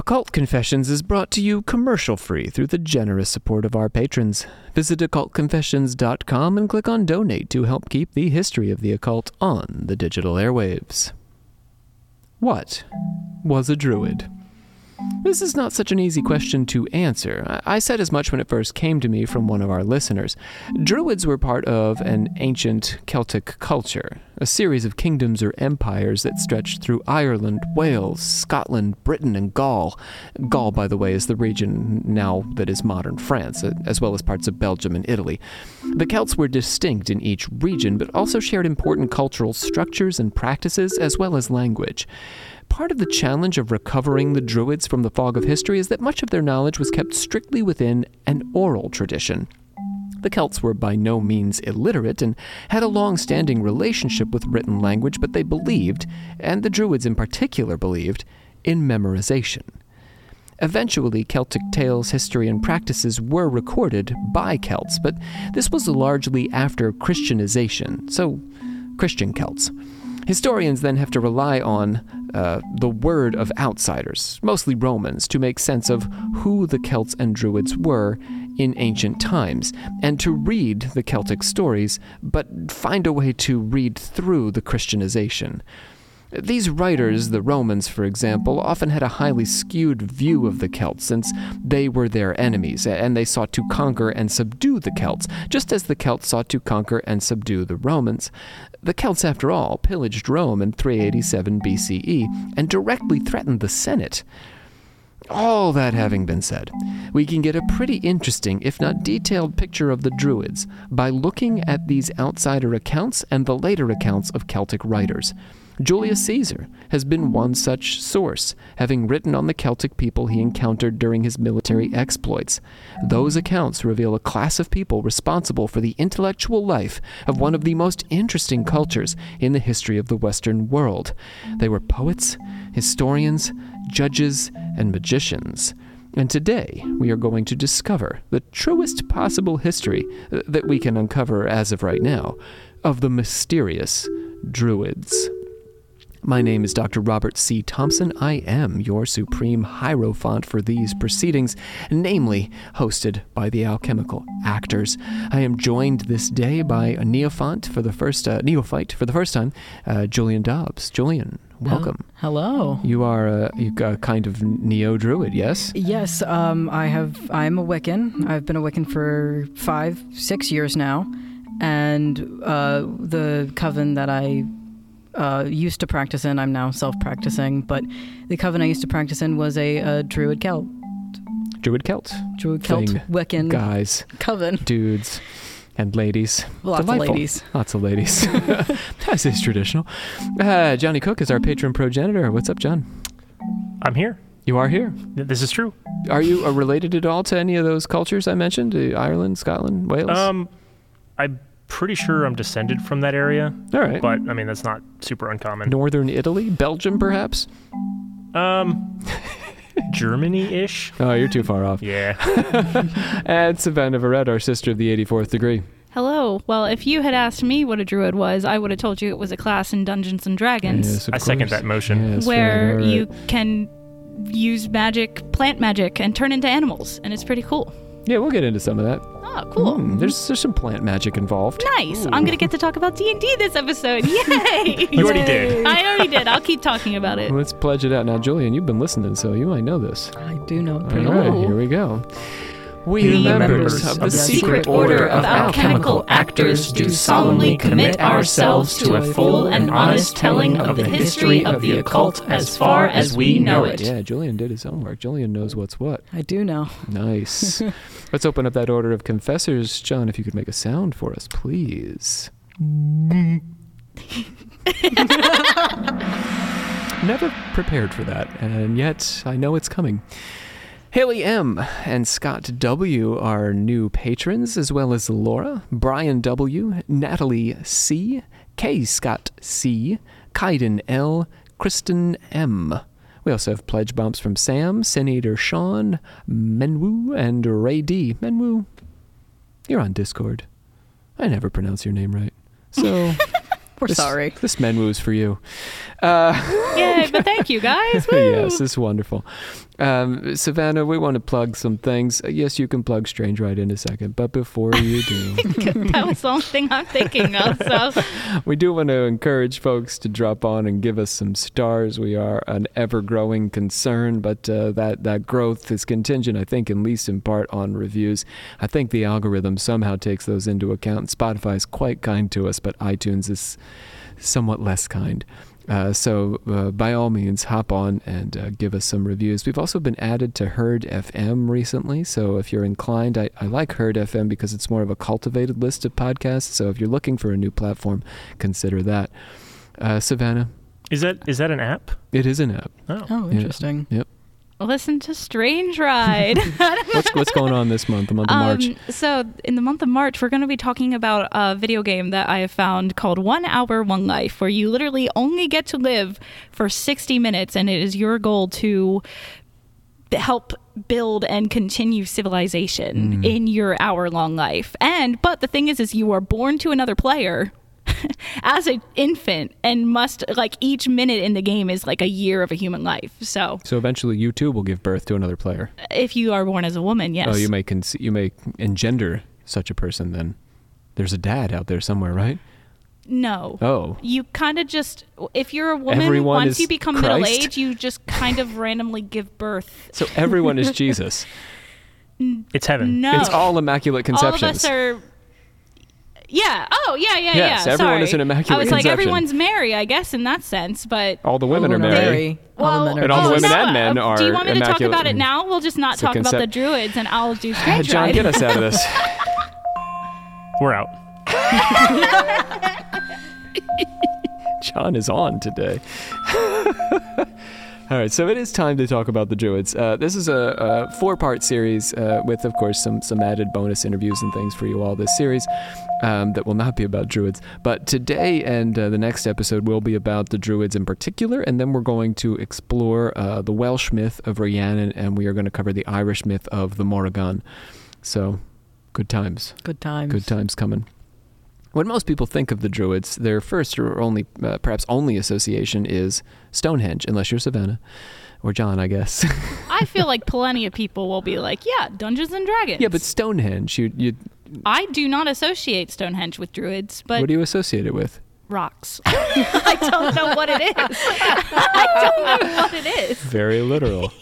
Occult Confessions is brought to you commercial-free through the generous support of our patrons. Visit occultconfessions.com and click on Donate to help keep the history of the occult on the digital airwaves. What was a druid? This is not such an easy question to answer. I said as much when it first came to me from one of our listeners. Druids were part of an ancient Celtic culture, a series of kingdoms or empires that stretched through Ireland, Wales, Scotland, Britain, and Gaul. Gaul, by the way, is the region now that is modern France, as well as parts of Belgium and Italy. The Celts were distinct in each region, but also shared important cultural structures and practices, as well as language. Part of the challenge of recovering the Druids from the fog of history is that much of their knowledge was kept strictly within an oral tradition. The Celts were by no means illiterate and had a long-standing relationship with written language, but they believed, and the Druids in particular believed, in memorization. Eventually, Celtic tales, history, and practices were recorded by Celts, but this was largely after Christianization, so Christian Celts. Historians then have to rely on the word of outsiders, mostly Romans, to make sense of who the Celts and Druids were in ancient times, and to read the Celtic stories, but find a way to read through the Christianization. These writers, the Romans, for example, often had a highly skewed view of the Celts, since they were their enemies, and they sought to conquer and subdue the Celts, just as the Celts sought to conquer and subdue the Romans. The Celts, after all, pillaged Rome in 387 BCE and directly threatened the Senate. All that having been said, we can get a pretty interesting, if not detailed, picture of the Druids by looking at these outsider accounts and the later accounts of Celtic writers. Julius Caesar has been one such source, having written on the Celtic people he encountered during his military exploits. Those accounts reveal a class of people responsible for the intellectual life of one of the most interesting cultures in the history of the Western world. They were poets, historians, judges, and magicians. And today, we are going to discover the truest possible history that we can uncover as of right now of the mysterious Druids. My name is Dr. Robert C. Thompson. I am your supreme hierophant for these proceedings, namely hosted by the Alchemical Actors. I am joined this day by a neophyte for the first time, Julian Dobbs. Julian, welcome. Hello. You are a kind of neo-druid, yes? Yes, I'm a Wiccan. I've been a Wiccan for 5-6 years now, and the coven that I used to practice in, I'm now self-practicing, but the coven I used to practice in was a Druid Celt. Druid Celt Wiccan guys, coven. Dudes, and ladies. Lots Delightful. of ladies. Lots of ladies. As is traditional. Johnny Cook is our patron progenitor. What's up, John? I'm here. You are here. This is true. Are you related at all to any of those cultures I mentioned? Ireland, Scotland, Wales? I'm pretty sure I'm descended from that area. All right. But, I mean, that's not super uncommon. Northern Italy? Belgium, perhaps? Germany-ish? Oh, you're too far off. Yeah. And Savannah Verrett, our sister of the 84th degree. Hello. Well, if you had asked me what a druid was, I would have told you it was a class in Dungeons & Dragons. Yes, I second that motion. Yes, where right. you can use magic, plant magic, and turn into animals, and it's pretty cool. Yeah, we'll get into some of that. Oh, cool. There's some plant magic involved. Nice. I'm going to get to talk about D&D this episode. Yay! You already did. I already did. I'll keep talking about it. Let's pledge it out. Now, Julian, you've been listening, so you might know this. I do know All pretty right, well. here we go. We, members of the secret order of alchemical actors, do solemnly commit ourselves to a full and honest telling of the history of the occult as far as we know it. Yeah, Julian did his homework. Julian knows what's what. I do know. Nice. Let's open up that order of confessors. John, if you could make a sound for us, please. Never prepared for that, and yet I know it's coming. Haley M. and Scott W. are new patrons, as well as Laura, Brian W., Natalie C., K. Scott C., Kaiden L., Kristen M. We also have pledge bumps from Sam, Senator Sean, Menwu, and Ray D. Menwu, you're on Discord. I never pronounce your name right. So We're sorry. This Menwoo's for you. Yay, but thank you, guys. Woo. Yes, this is wonderful. Savannah, we want to plug some things. Yes, you can plug Strange Ride in a second, but before you do... That was the only thing I'm thinking of, so... We do want to encourage folks to drop on and give us some stars. We are an ever-growing concern, but that growth is contingent, I think, at least in part on reviews. I think the algorithm somehow takes those into account. Spotify is quite kind to us, but iTunes is somewhat less kind. So by all means, hop on and give us some reviews. We've also been added to Herd FM recently, so if you're inclined, I like Herd FM because it's more of a cultivated list of podcasts, so if you're looking for a new platform, consider that. Savannah? Is that an app? It is an app. Oh, interesting. Yep. Listen to Strange Ride. What's going on this month, the month of March? So in the month of March, we're going to be talking about a video game that I have found called 1 Hour, 1 Life, where you literally only get to live for 60 minutes, and it is your goal to help build and continue civilization in your hour-long life. But the thing is you are born to another player as an infant and must, like, each minute in the game is like a year of a human life. So eventually you too will give birth to another player. If you are born as a woman, yes. Oh, you may engender such a person then. There's a dad out there somewhere, right? No. Oh. You kind of just, if you're a woman, Everyone once you become Christ? middle-aged, you just kind of randomly give birth. So everyone is Jesus. It's heaven. No. It's all immaculate conceptions. All of us are... Yeah. Oh, yeah. Yes, everyone Sorry. is an immaculate I was conception. like, everyone's Mary, I guess, in that sense, but... All the women are Mary. All the men are And all the Jesus. women and men are Do you want me to talk immaculate. about it now? We'll just not So talk about the druids, and I'll do Strange John, Ride. get us out of this. We're out. John is on today. All right, so it is time to talk about the Druids. This is a 4-part series with, of course, some added bonus interviews and things for you all this series that will not be about Druids. But today and the next episode will be about the Druids in particular, and then we're going to explore the Welsh myth of Rhiannon, and we are going to cover the Irish myth of the Morrigan. So, good times. Good times. Good times coming. When most people think of the Druids, their first or only, perhaps only association is Stonehenge, unless you're Savannah. Or John, I guess. I feel like plenty of people will be like, yeah, Dungeons and Dragons. Yeah, but Stonehenge, you I do not associate Stonehenge with druids, but what do you associate it with? rocks. I don't know what it is. I don't know what it is. Very literal.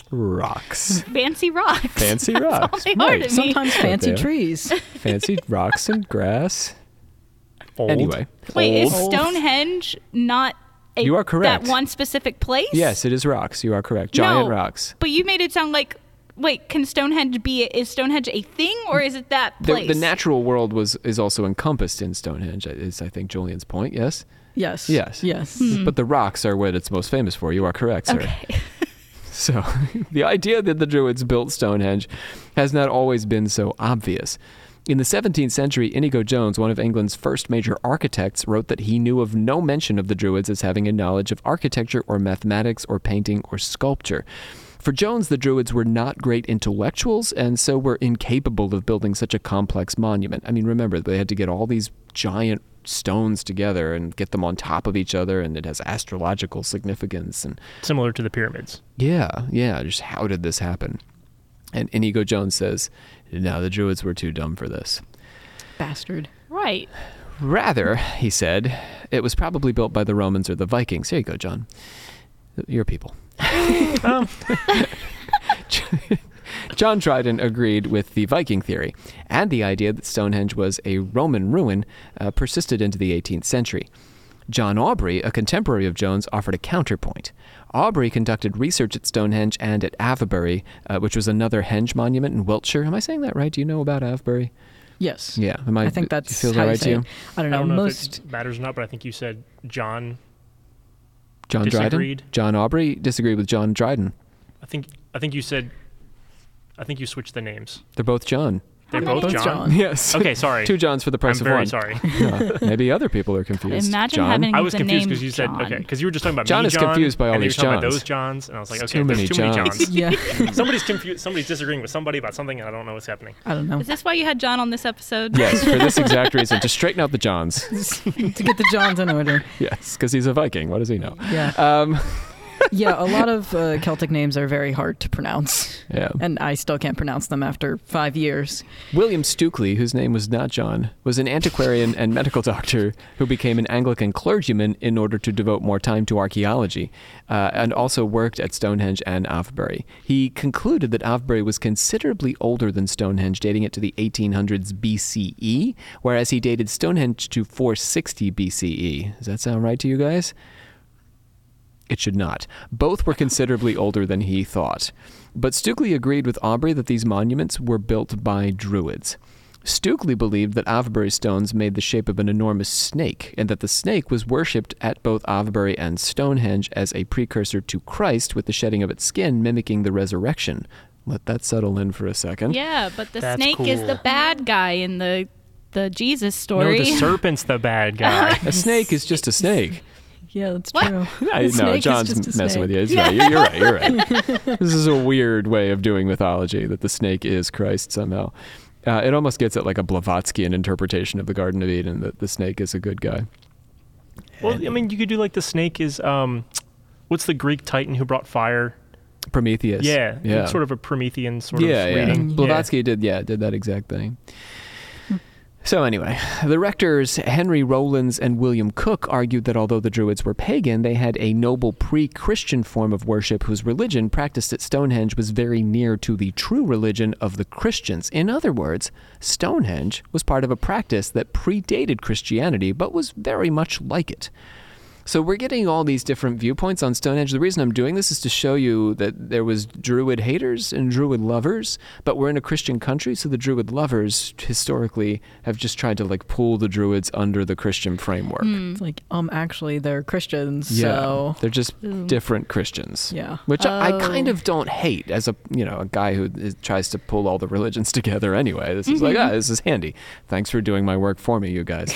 Rocks. Fancy rocks. Fancy That's rocks. all they are to me. Sometimes fancy there. trees. Fancy rocks and grass. Old. Anyway. Wait, is Old. Stonehenge not You are correct. that one specific place? Yes, it is rocks. You are correct. Giant No, rocks. But you made it sound like, wait, can Stonehenge be, is Stonehenge a thing or is it that place? The natural world is also encompassed in Stonehenge, is I think Julian's point, yes? Yes. Yes. Yes. But the rocks are what it's most famous for. You are correct, sir. Okay. So the idea that the Druids built Stonehenge has not always been so obvious. In the 17th century, Inigo Jones, one of England's first major architects, wrote that he knew of no mention of the Druids as having a knowledge of architecture or mathematics or painting or sculpture. For Jones, the Druids were not great intellectuals and so were incapable of building such a complex monument. I mean, remember, they had to get all these giant stones together and get them on top of each other, and it has astrological significance. And Similar to the pyramids. yeah, just how did this happen? And Inigo Jones says, no, the Druids were too dumb for this. Bastard. Right. Rather, he said, it was probably built by the Romans or the Vikings. Here you go, John. Your people. John Dryden agreed with the Viking theory, and the idea that Stonehenge was a Roman ruin persisted into the 18th century. John Aubrey, a contemporary of Jones, offered a counterpoint. Aubrey conducted research at Stonehenge and at Avebury, which was another henge monument in Wiltshire. Am I saying that right? Do you know about Avebury? Yes. Yeah. I think that's feels how right you to say you? it. I don't know. I don't know Most. if it matters or not, but I think you said John John disagreed. Dryden? John Aubrey disagreed with John Dryden. I think you switched the names. They're both John. They're many? both Both John? John. Yes. Okay, sorry. 2 Johns for the price I'm of very one. sorry. Yeah, maybe other people are confused. Imagine John? having I was the confused name because you said, John. okay, because you were just talking about John me, is confused by all and then these you were talking about Johns. those Johns, and I was like, It's okay, too there's many too many Johns. Johns. Yeah. Somebody's confused. Somebody's disagreeing with somebody about something, and I don't know what's happening. I don't know. Is this why you had John on this episode? Yes, for this exact reason, to straighten out the Johns. To get the Johns in order. Yes, because he's a Viking. What does he know? Yeah. Yeah, a lot of Celtic names are very hard to pronounce. Yeah. And I still can't pronounce them after 5 years. William Stukely, whose name was not John, was an antiquarian and medical doctor who became an Anglican clergyman in order to devote more time to archaeology, and also worked at Stonehenge and Avebury. He concluded that Avebury was considerably older than Stonehenge, dating it to the 1800s BCE, whereas he dated Stonehenge to 460 BCE. Does that sound right to you guys? It should not. Both were considerably older than he thought. But Stukely agreed with Aubrey that these monuments were built by Druids. Stukely believed that Avebury stones made the shape of an enormous snake, and that the snake was worshipped at both Avebury and Stonehenge as a precursor to Christ, with the shedding of its skin mimicking the resurrection. Let that settle in for a second. Yeah, but the That's snake is cool. the bad guy in the Jesus No, story. the serpent's the bad guy. A snake is just a snake. Yeah, that's What? true. I The snake know, is John's just a messing snake. with you. He's right. You're right. This is a weird way of doing mythology, that the snake is Christ somehow. It almost gets at like a Blavatskyan interpretation of the Garden of Eden, that the snake is a good guy. Well, I mean, you could do like the snake is, what's the Greek titan who brought fire? Prometheus. Yeah, Yeah. It's sort of a Promethean sort yeah, of yeah. reading. Blavatsky did that exact thing. So anyway, the rectors Henry Rowlands and William Cook argued that although the Druids were pagan, they had a noble pre-Christian form of worship whose religion practiced at Stonehenge was very near to the true religion of the Christians. In other words, Stonehenge was part of a practice that predated Christianity but was very much like it. So we're getting all these different viewpoints on Stonehenge. The reason I'm doing this is to show you that there was Druid haters and Druid lovers, but we're in a Christian country, so the Druid lovers historically have just tried to like pull the Druids under the Christian framework. It's like, actually, they're Christians, Yeah, so... they're just different Christians. Yeah. Which I Oh. kind of don't hate as a guy who tries to pull all the religions together anyway. This is like, this is handy. Thanks for doing my work for me, you guys.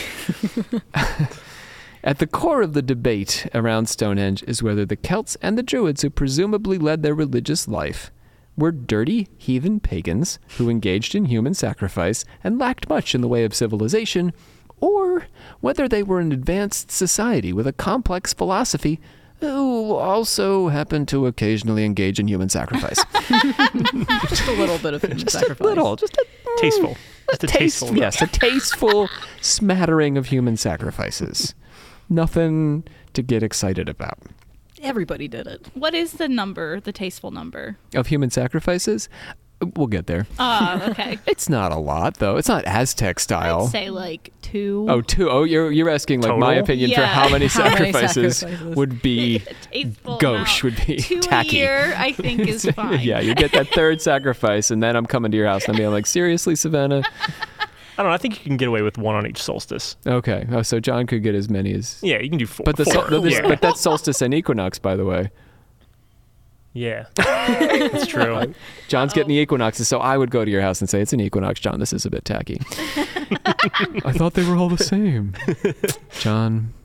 At the core of the debate around Stonehenge is whether the Celts and the Druids who presumably led their religious life were dirty, heathen pagans who engaged in human sacrifice and lacked much in the way of civilization, or whether they were an advanced society with a complex philosophy who also happened to occasionally engage in human sacrifice. Just a little bit of human sacrifice. Just a Tasteful. Just a tasteful. yes, a tasteful smattering of human sacrifices. Nothing to get excited about. Everybody did it. What is the number, the tasteful number? Of human sacrifices? We'll get there. Okay. It's not a lot, though. It's not Aztec style. I'd say like 2. Oh, 2. Oh, you're asking like my Total? opinion for Yeah. how many How many sacrifices sacrifices? would be Tasteful gauche, amount. would be 2 tacky. a year, I think, is fine. Yeah, you get that third sacrifice, and then I'm coming to your house and I'm being like, seriously, Savannah? I don't know. I think you can get away with one on each solstice. Okay. Oh, so John could get as many as. Yeah, you can do 4. But yeah. but that's solstice and equinox, by the way. Yeah, that's true. John's getting the equinoxes, so I would go to your house and say, it's an equinox, John. This is a bit tacky. I thought they were all the same. John.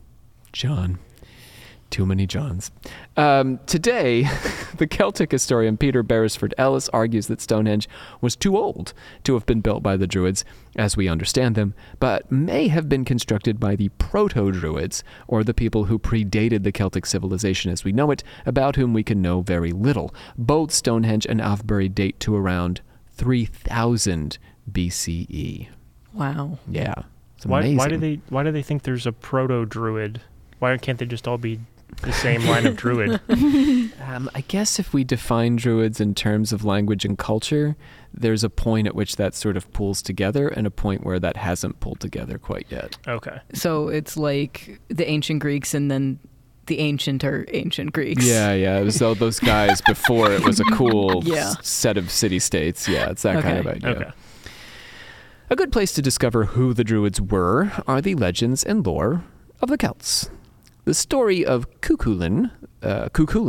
Too many Johns. Today, the Celtic historian Peter Beresford Ellis argues that Stonehenge was too old to have been built by the Druids, as we understand them, but may have been constructed by the Proto-Druids, or the people who predated the Celtic civilization as we know it, about whom we can know very little. Both Stonehenge and Avebury date to around 3000 BCE. Wow. Yeah. It's amazing. Why do they think there's a proto-druid? Why can't they just all be the same line of druid? I guess if we define druids in terms of language and culture, there's a point at which that sort of pulls together and a point where that hasn't pulled together quite yet. Okay. So it's like the ancient Greeks and then the ancient Greeks. Yeah. It was all those guys before it was a cool Yeah. set of city-states. Yeah, it's that kind of idea. Okay. A good place to discover who the druids were are the legends and lore of the Celts. The story of Cuchulainn,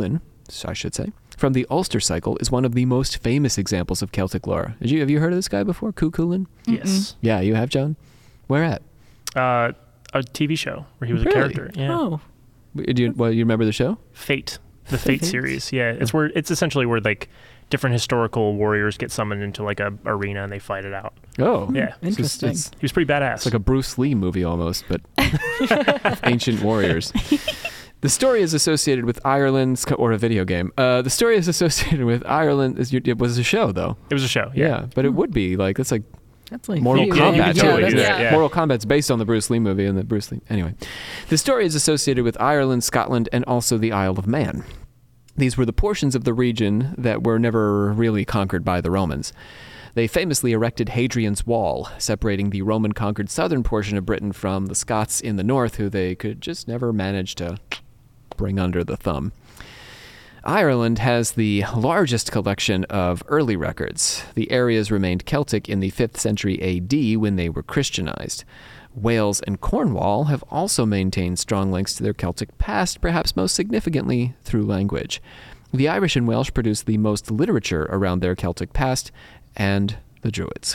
I should say, from the Ulster cycle is one of the most famous examples of Celtic lore. Have you heard of this guy before, Cuchulainn? Yes. Yeah, you have, John? Where at? A TV show where he was Really? a character. Yeah. Oh, You remember the show? Fate. The Fate Fate? series. Yeah. It's essentially where like different historical warriors get summoned into like a arena and they fight it out. Oh. Yeah. interesting. It's He was pretty badass. like a Bruce Lee movie almost, but ancient warriors. The story is associated with Ireland, or a video game. The story is associated with Ireland. It was a show, though. It was a show. Yeah, but it would be like that's like That's like Mortal video Kombat. game. totally Yeah, do that's- that, yeah. Mortal Kombat's based on the Bruce Lee movie and the Bruce Lee. Anyway, the story is associated with Ireland, Scotland, and also the Isle of Man. These were the portions of the region that were never really conquered by the Romans. They famously erected Hadrian's Wall, separating the Roman-conquered southern portion of Britain from the Scots in the north, who they could just never manage to bring under the thumb. Ireland has the largest collection of early records. The areas remained Celtic in the 5th century AD when they were Christianized. Wales and Cornwall have also maintained strong links to their Celtic past, perhaps most significantly through language. The Irish and Welsh produced the most literature around their Celtic past, and the Druids.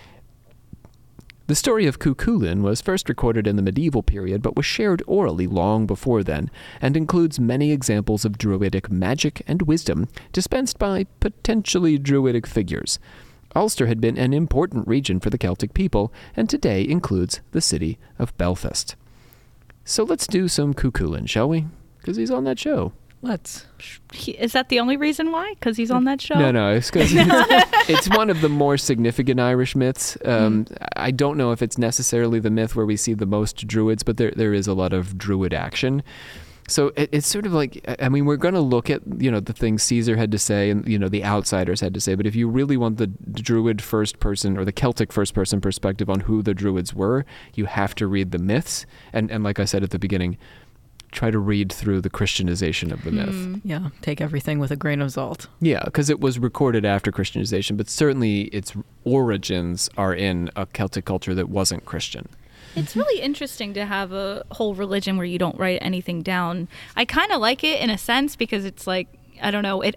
The story of Cuchulainn was first recorded in the medieval period, but was shared orally long before then, and includes many examples of druidic magic and wisdom dispensed by potentially druidic figures. Ulster had been an important region for the Celtic people, and today includes the city of Belfast. So let's do some Cuchulainn, shall we? Because he's on that show. Let's. Is that the only reason why? Because he's on that show? No, it's because it's one of the more significant Irish myths. I don't know if it's necessarily the myth where we see the most druids, but there is a lot of druid action. So it's sort of like, I mean, we're going to look at, the things Caesar had to say and, the outsiders had to say. But if you really want the druid first person or the Celtic first person perspective on who the druids were, you have to read the myths. And like I said at the beginning, try to read through the Christianization of the myth. Yeah, take everything with a grain of salt. Yeah, because it was recorded after Christianization, but certainly its origins are in a Celtic culture that wasn't Christian. It's really interesting to have a whole religion where you don't write anything down. I kind of like it in a sense because it's like, I don't know,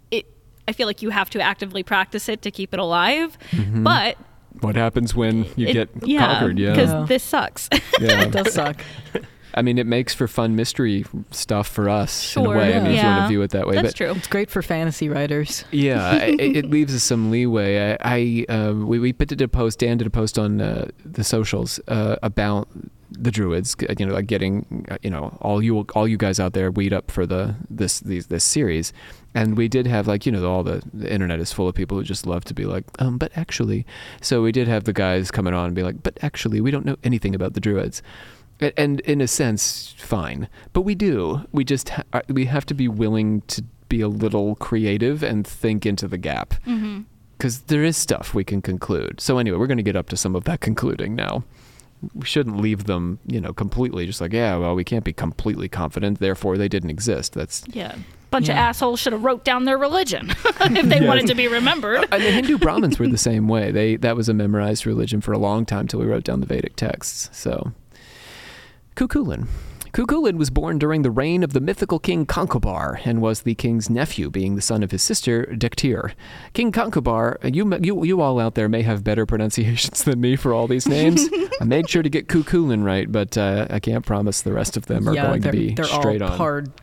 I feel like you have to actively practice it to keep it alive. Mm-hmm. But What happens when you get conquered? because Yeah. this sucks. Yeah. It does suck. I mean, it makes for fun mystery stuff for us in a Sure, way. I mean, if you want yeah. to view it that way. That's but true. It's great for fantasy writers. yeah, it leaves us some leeway. We did a post. Dan did a post on the socials about the Druids. Like getting all you guys out there weed up for this series. And we did have all the internet is full of people who just love to be like, but actually. So we did have the guys coming on and be like, but actually, we don't know anything about the Druids. And in a sense, fine. But we do. We just we have to be willing to be a little creative and think into the gap. Because there is stuff we can conclude. So anyway, we're going to get up to some of that concluding now. We shouldn't leave them, completely just like, yeah, well, we can't be completely confident, therefore they didn't exist. That's Bunch of assholes should have wrote down their religion if they wanted to be remembered. And the Hindu Brahmins were the same way. That was a memorized religion for a long time till we wrote down the Vedic texts. So Cuchulainn. Cuchulainn was born during the reign of the mythical king Concobar and was the king's nephew, being the son of his sister Dectir. King Concobar, you all out there may have better pronunciations than me for all these names. I made sure to get Cuchulainn right, but I can't promise the rest of them are going to be they're straight all on.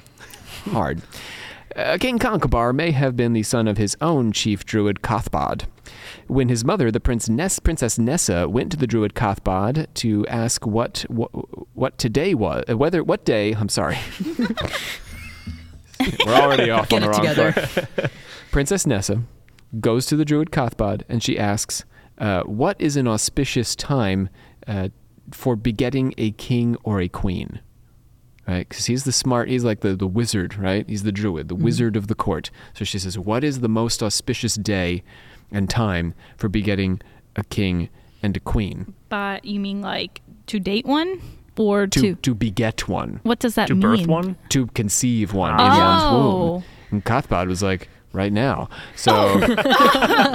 hard. King Concobar may have been the son of his own chief druid Cathbad. When his mother, the Princess Nessa, went to the druid Cathbad to ask what today was, what day. I'm sorry, we're already off on the wrong foot. Princess Nessa goes to the druid Cathbad and she asks, "What is an auspicious time for begetting a king or a queen?" Right, because he's like the wizard, right? He's the druid, the wizard of the court. So she says, what is the most auspicious day and time for begetting a king and a queen? But you mean like to date one or to beget one? What does that To mean? birth one? To conceive one in Oh. one's womb. And Cathbad was like, right now. So, Good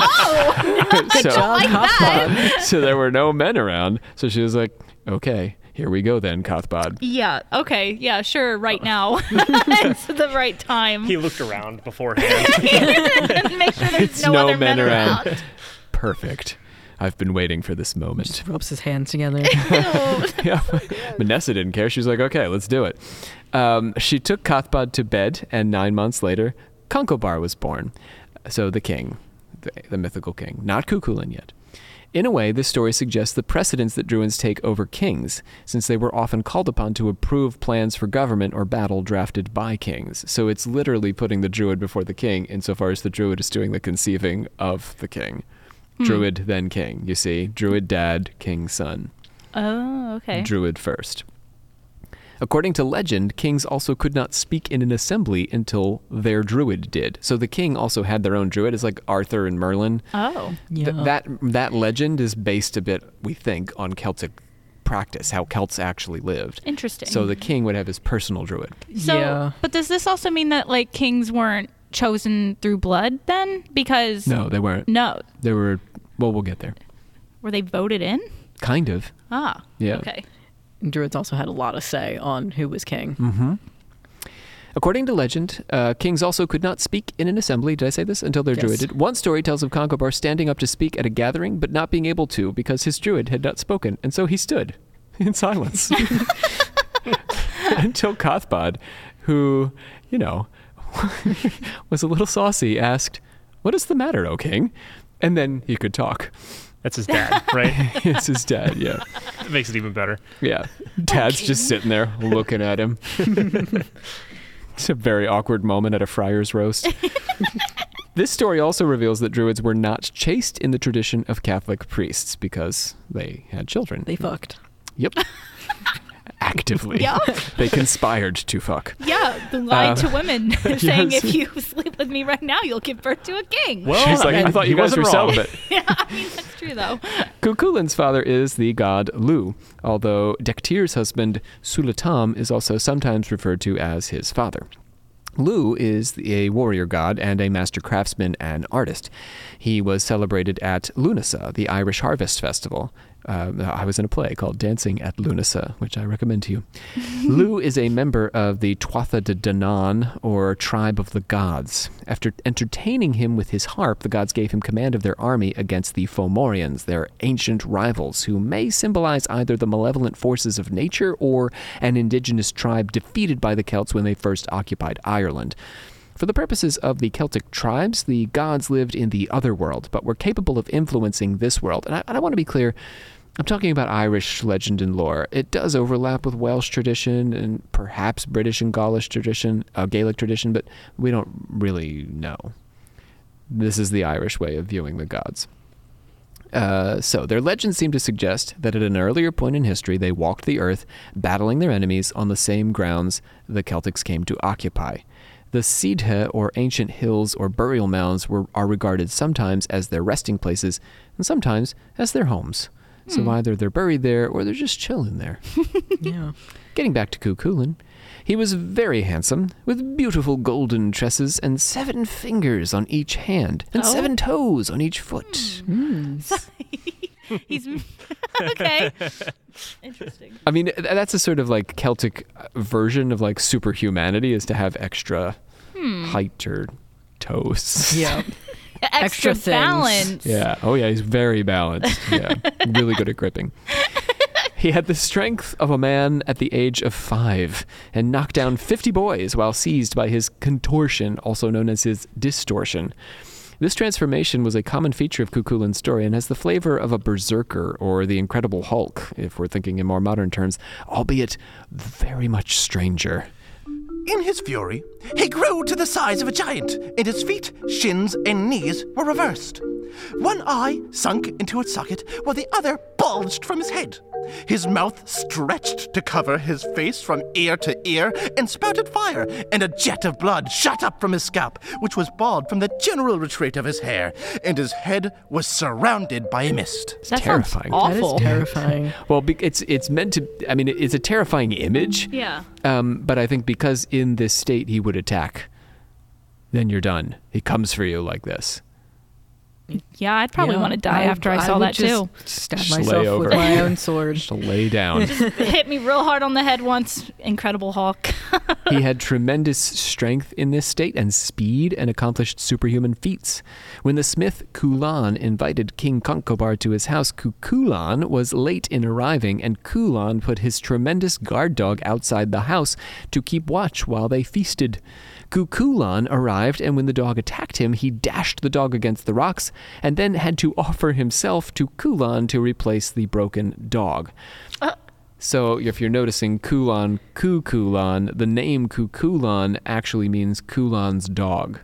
job, like Cathbad. so there were no men around. So she was like, okay, Here we go then, Cathbad. Yeah. Okay. Yeah. Sure. Right now, it's the right time. He looked around beforehand. Make sure there's no other men around. Perfect. I've been waiting for this moment. Just rubs his hands together. Yeah, Manessa didn't care. She was like, okay, let's do it. She took Cathbad to bed, and 9 months later, Concobar was born. So the king, the mythical king, not Cuchulainn yet. In a way, this story suggests the precedence that Druids take over kings, since they were often called upon to approve plans for government or battle drafted by kings. So it's literally putting the Druid before the king, insofar as the Druid is doing the conceiving of the king. Druid, then king. You see? Druid dad, king son. Oh, okay. Druid first. According to legend, kings also could not speak in an assembly until their druid did. So the king also had their own druid. It's like Arthur and Merlin. Oh. Yeah. That legend is based a bit, we think, on Celtic practice, how Celts actually lived. Interesting. So the king would have his personal druid. So, Yeah. but does this also mean that like kings weren't chosen through blood then? Because No, they weren't. no, They were, well, we'll get there. were they voted in? Kind of. Ah. Yeah. Okay. Druids also had a lot of say on who was king. Mm-hmm. According to legend, kings also could not speak in an assembly, did I say this, until their Yes. druid did. One story tells of Concobar standing up to speak at a gathering, but not being able to because his druid had not spoken, and so he stood in silence. Until Cathbad, who, you know, was a little saucy, asked, "What is the matter, O king?" And then he could talk. That's his dad, right? It's his dad, yeah. It makes it even better. Yeah. Dad's just sitting there looking at him. It's a very awkward moment at a friar's roast. This story also reveals that Druids were not chaste in the tradition of Catholic priests because they had children. They fucked. Yep. Actively. Yeah. They conspired to fuck. Yeah, they lied to women, saying yes. if you sleep with me right now, you'll give birth to a king. Well, She's like, I thought he you guys were wasn't wrong. celibate. Yeah, I mean that's true though. Cuchulainn's father is the god Lu, although Dectyr's husband Sulatam is also sometimes referred to as his father. Lu is a warrior god and a master craftsman and artist. He was celebrated at Lunasa, the Irish harvest festival. I was in a play called Dancing at Lunasa, which I recommend to you. Lu is a member of the Tuatha De Danann, or tribe of the gods. After entertaining him with his harp, the gods gave him command of their army against the Fomorians, their ancient rivals, who may symbolize either the malevolent forces of nature or an indigenous tribe defeated by the Celts when they first occupied Ireland. For the purposes of the Celtic tribes, the gods lived in the other world, but were capable of influencing this world. And I want to be clear, I'm talking about Irish legend and lore. It does overlap with Welsh tradition and perhaps British and Gaulish tradition, Gaelic tradition, but we don't really know. This is the Irish way of viewing the gods. So their legends seem to suggest that at an earlier point in history, they walked the earth, battling their enemies on the same grounds the Celtics came to occupy. The Sidhe, or ancient hills or burial mounds, are regarded sometimes as their resting places and sometimes as their homes. So either they're buried there or they're just chilling there. Yeah. Getting back to Cuchulainn, he was very handsome, with beautiful golden tresses and 7 fingers on each hand and 7 toes on each foot. He's okay. Interesting. I mean, that's a sort of like Celtic version of like superhumanity, is to have extra height or toes. Yeah. Extra things. balance. Yeah. Oh, yeah. He's very balanced. Yeah. Really good at gripping. He had the strength of a man at the age of 5 and knocked down 50 boys while seized by his contortion, also known as his distortion. This transformation was a common feature of Cuchulainn's story and has the flavor of a berserker or the Incredible Hulk, if we're thinking in more modern terms, albeit very much stranger. In his fury, he grew to the size of a giant, and his feet, shins, and knees were reversed. One eye sunk into its socket, while the other bulged from his head. His mouth stretched to cover his face from ear to ear and spouted fire, and a jet of blood shot up from his scalp, which was bald from the general retreat of his hair, and his head was surrounded by a mist. That terrifying. sounds That is awful. terrifying. Well, it's meant to, I mean, it's a terrifying image. Yeah. But I think because in this state he would attack, then you're done. He comes for you like this. Yeah, I'd probably want to die after I saw would that too. Stab Just lay myself over. with my own sword. Just to lay down. Hit me real hard on the head once. Incredible Hulk. He had tremendous strength in this state and speed and accomplished superhuman feats. When the smith Kulan invited King Concobar to his house, Cuchulainn was late in arriving, and Kulan put his tremendous guard dog outside the house to keep watch while they feasted. Cuchulainn arrived, and when the dog attacked him, he dashed the dog against the rocks and then had to offer himself to Kulan to replace the broken dog. So if you're noticing Kulan, the name Cuchulainn actually means Kulan's dog.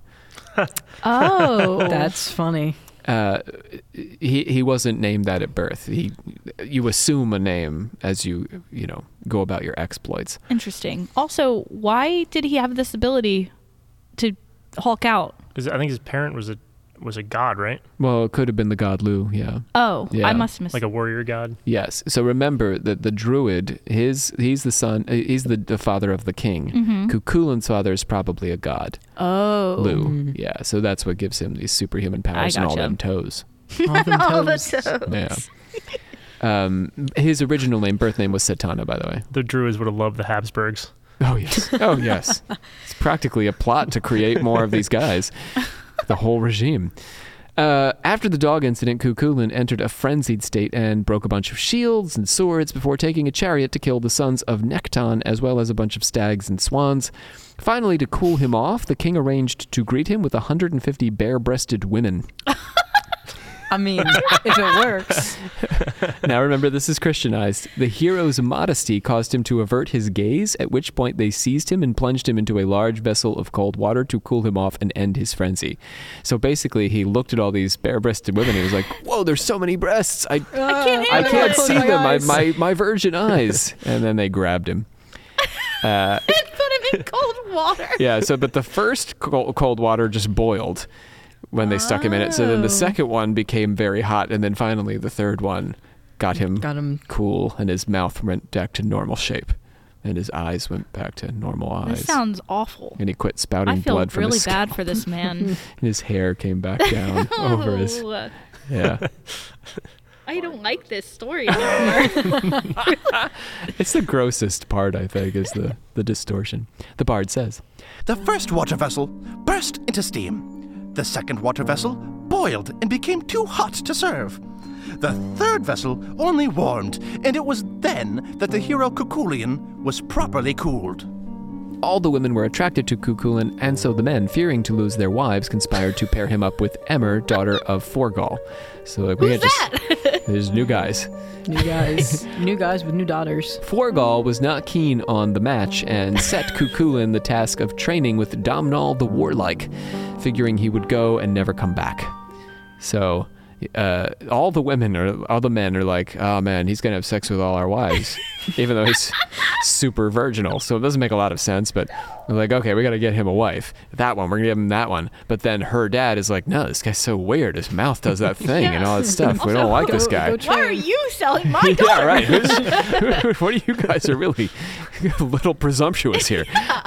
Oh. That's funny. He wasn't named that at birth. You assume a name as you go about your exploits. Interesting. Also, why did he have this ability to Hulk out? Because I think his parent was a god, right? Well, it could have been the god Lu, yeah. Oh, Yeah. I must have missed Like a warrior god. Yes. So remember that the druid, he's the son, he's the father of the king. Mm-hmm. Cuchulainn's father is probably a god, Oh. Lu. Yeah. So that's what gives him these superhuman powers and all gotcha. them toes. All them All the toes. toes. Yeah. His original birth name was Satana, by the way. The Druids would have loved the Habsburgs. Oh yes. Oh yes. It's practically a plot to create more of these guys. The whole regime. After the dog incident, Cuchulainn entered a frenzied state and broke a bunch of shields and swords before taking a chariot to kill the sons of Nekton, as well as a bunch of stags and swans. Finally, to cool him off, the king arranged to greet him with 150 bare-breasted women. I mean, if it works. Now remember, this is Christianized. The hero's modesty caused him to avert his gaze, at which point they seized him and plunged him into a large vessel of cold water to cool him off and end his frenzy. So basically, he looked at all these bare-breasted women and he was like, whoa, there's so many breasts. I can't see them. My virgin eyes. And then they grabbed him. And put him in cold water. Yeah, but the first cold water just boiled when they stuck him in it. So then the second one became very hot, and then finally the third one got him cool, and his mouth went back to normal shape, and his eyes went back to normal eyes. This sounds awful. And he quit spouting I feel blood from really his bad scalp. for this man. And his hair came back down over his... Oh, Yeah. I don't like this story anymore. It's the grossest part, I think, is the distortion. The bard says, The first water vessel burst into steam. The second water vessel boiled and became too hot to serve. The third vessel only warmed, and it was then that the hero Cuchulainn was properly cooled. all the women were attracted to Cuchulainn, and so the men, fearing to lose their wives, conspired to pair him up with Emer, daughter of Forgal. So like, Who's that? There's new guys. New guys with new daughters. Forgal was not keen on the match and set Cuchulainn the task of training with Domnall the Warlike, figuring he would go and never come back. So all the men are like, oh man, he's gonna have sex with all our wives, even though he's super virginal. So it doesn't make a lot of sense, but they're like, okay, we gotta get him a wife. That one, we're gonna give him that one. But then her dad is like, no, this guy's so weird. His mouth does that thing and all that stuff. We don't like this guy. Why are you selling my daughter? Yeah, right. What are you guys are really a little presumptuous here.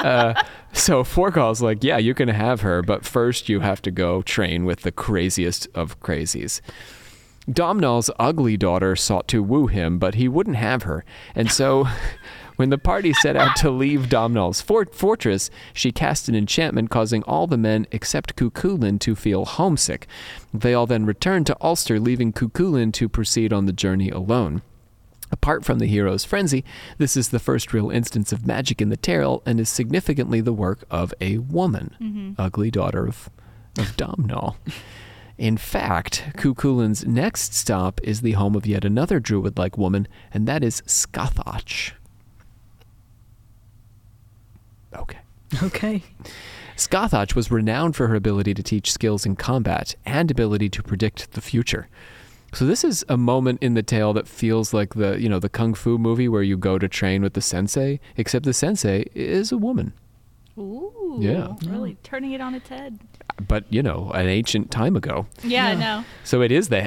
So Forgal's like, yeah, you can have her, but first you have to go train with the craziest of crazies. Domnall's ugly daughter sought to woo him, but he wouldn't have her. And so when the party set out to leave Domnall's fortress, she cast an enchantment causing all the men except Cuchulainn to feel homesick. They all then returned to Ulster, leaving Cuchulainn to proceed on the journey alone. Apart from the hero's frenzy, this is the first real instance of magic in the tale and is significantly the work of a woman, ugly daughter of Domnall. In fact, Cuchulainn's next stop is the home of yet another druid-like woman, and that is Scathach. Okay. Scathach was renowned for her ability to teach skills in combat and ability to predict the future. So this is a moment in the tale that feels like the Kung Fu movie where you go to train with the sensei, except the sensei is a woman. Ooh. Yeah. Really turning it on its head. But, an ancient time ago. Yeah, I know. So it is the head.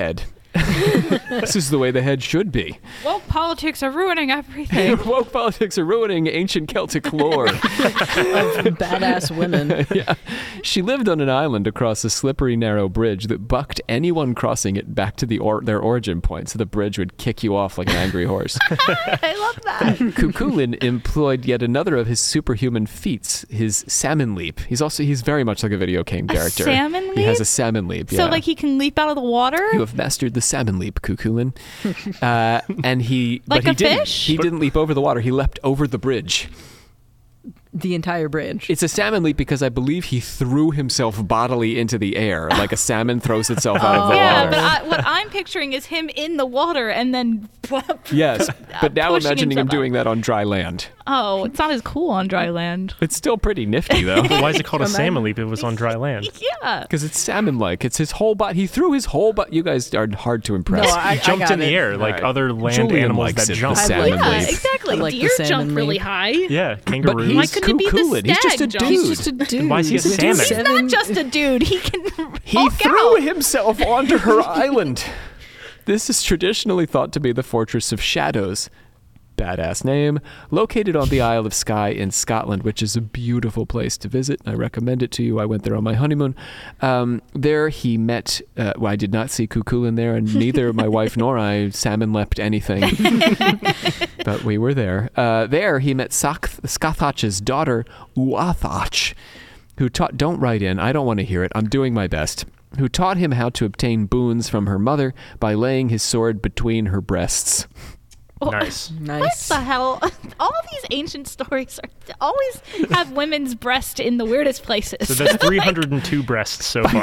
This is the way the head should be. Woke politics are ruining everything. Woke politics are ruining ancient Celtic lore. Of badass women. Yeah. She lived on an island across a slippery, narrow bridge that bucked anyone crossing it back to their origin point, so the bridge would kick you off like an angry horse. I love that. Cuchulainn employed yet another of his superhuman feats, his salmon leap. He's very much like a video game character. Salmon leap? He has a salmon leap, So yeah. like he can leap out of the water? You have mastered the salmon leap, Cuchulainn. And he Like but he a didn't. fish? He didn't leap over the water. He leapt over the bridge. The entire bridge. It's a salmon leap because I believe he threw himself bodily into the air, like a salmon throws itself out of the Yeah, water. but what I'm picturing is him in the water and then Yes, but now pushing imagining him himself doing that on dry land. Oh, it's not as cool on dry land. It's still pretty nifty, though. Why is it called a salmon leap if it was on dry land? Yeah. Because it's salmon-like. It's his whole body. He threw his whole body. You guys are hard to impress. No, I He jumped got in the it. air like Alright. other land Julian animals likes that it, the jump. salmon Yeah, leap. exactly. I like the Deer salmon jump really leap. high. Yeah, kangaroos. Why he's couldn't it be the Cuchulainn. He's just a stag jump? dude. He's just a dude. Why is he a salmon? He's not just a dude. He can He hulk threw out. himself onto her island. This is traditionally thought to be the Fortress of Shadows. Badass name. Located on the Isle of Skye in Scotland, which is a beautiful place to visit. I recommend it to you. I went there on my honeymoon. There he met, I did not see Cuchulainn there, and neither my wife nor I salmon leapt anything. But we were there. There he met Scathach's daughter, Uathach, who taught, don't write in, I don't want to hear it, I'm doing my best, who taught him how to obtain boons from her mother by laying his sword between her breasts. Nice. What Nice. the hell? All these ancient stories always have women's breast in the weirdest places. So there's 302 breasts so far.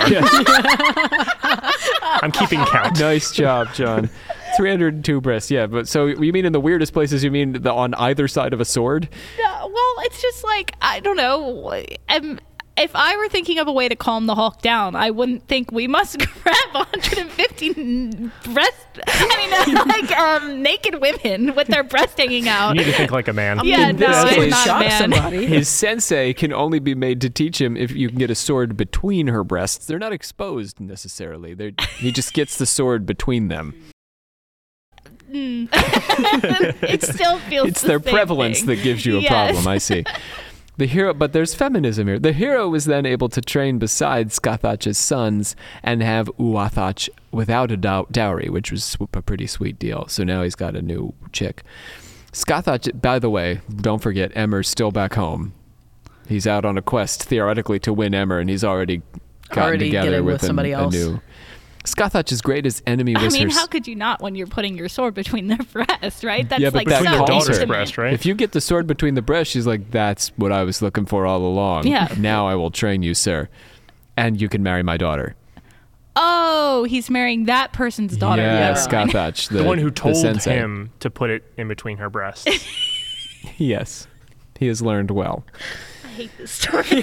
I'm keeping count. Nice job, John. 302 breasts, yeah. But so you mean in the weirdest places? You mean on either side of a sword? No, well, it's just like, I don't know. If I were thinking of a way to calm the Hulk down, I wouldn't think we must grab 150 naked women with their breast hanging out. You need to think like a man. Yeah, In no, this I'm case- not a Shock man. somebody. His sensei can only be made to teach him if you can get a sword between her breasts. They're not exposed necessarily. He just gets the sword between them. It still feels It's the their same prevalence thing. that gives you a Yes. problem, I see. The hero, but there's feminism here. The hero was then able to train beside Scathach's sons and have Uathach without a dowry, which was a pretty sweet deal. So now he's got a new chick. Scathach, by the way, don't forget, Emmer's still back home. He's out on a quest, theoretically, to win Emmer, and he's already gotten together getting with with somebody a else. new... Scathach's greatest enemy was I mean, her... how could you not when you're putting your sword between their breasts, right? That's Yeah, but like that so Between your calls daughter's her. intimate. breast, right? If you get the sword between the breasts, she's like, that's what I was looking for all along. Yeah. Now I will train you, sir. And you can marry my daughter. Oh, he's marrying that person's daughter. Yeah, Never mind. Scathach. the one who told sensei. him to put it in between her breasts. Yes. He has learned well. I hate this story.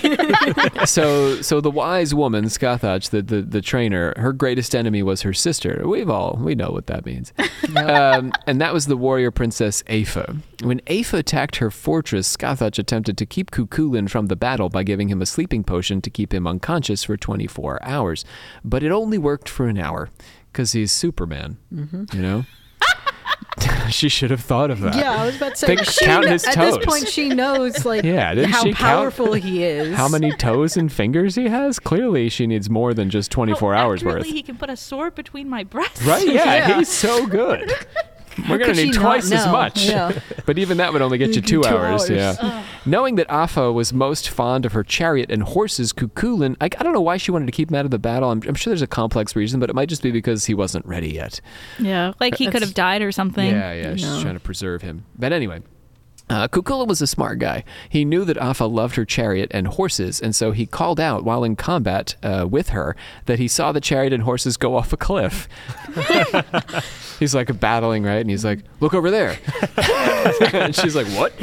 So the wise woman, Scathach, the trainer, her greatest enemy was her sister. We know what that means. And that was the warrior princess Aoife. When Aoife attacked her fortress, Scathach attempted to keep Cuchulainn from the battle by giving him a sleeping potion to keep him unconscious for 24 hours. But it only worked for an hour, because he's Superman, you know? She should have thought of that. Yeah, I was about to say. Count his at toes. this point, she knows like Yeah, didn't how she count powerful he is. how many toes and fingers he has? Clearly, she needs more than just 24 hours worth. He can put a sword between my breasts. Right? Yeah, Yeah. he's so good. We're going could to need she not twice as know? much. Yeah. But even that would only get you 2 2 hours. hours. Yeah. Knowing that Afa was most fond of her chariot and horses, Cuchulainn, I don't know why she wanted to keep him out of the battle. I'm sure there's a complex reason, but it might just be because he wasn't ready yet. Yeah, like he could have died or something. Yeah, she's trying to preserve him. But anyway, Cuchulainn was a smart guy. He knew that Afa loved her chariot and horses, and so he called out while in combat with her that he saw the chariot and horses go off a cliff. He's like battling, right? And he's like, look over there. And she's like, what?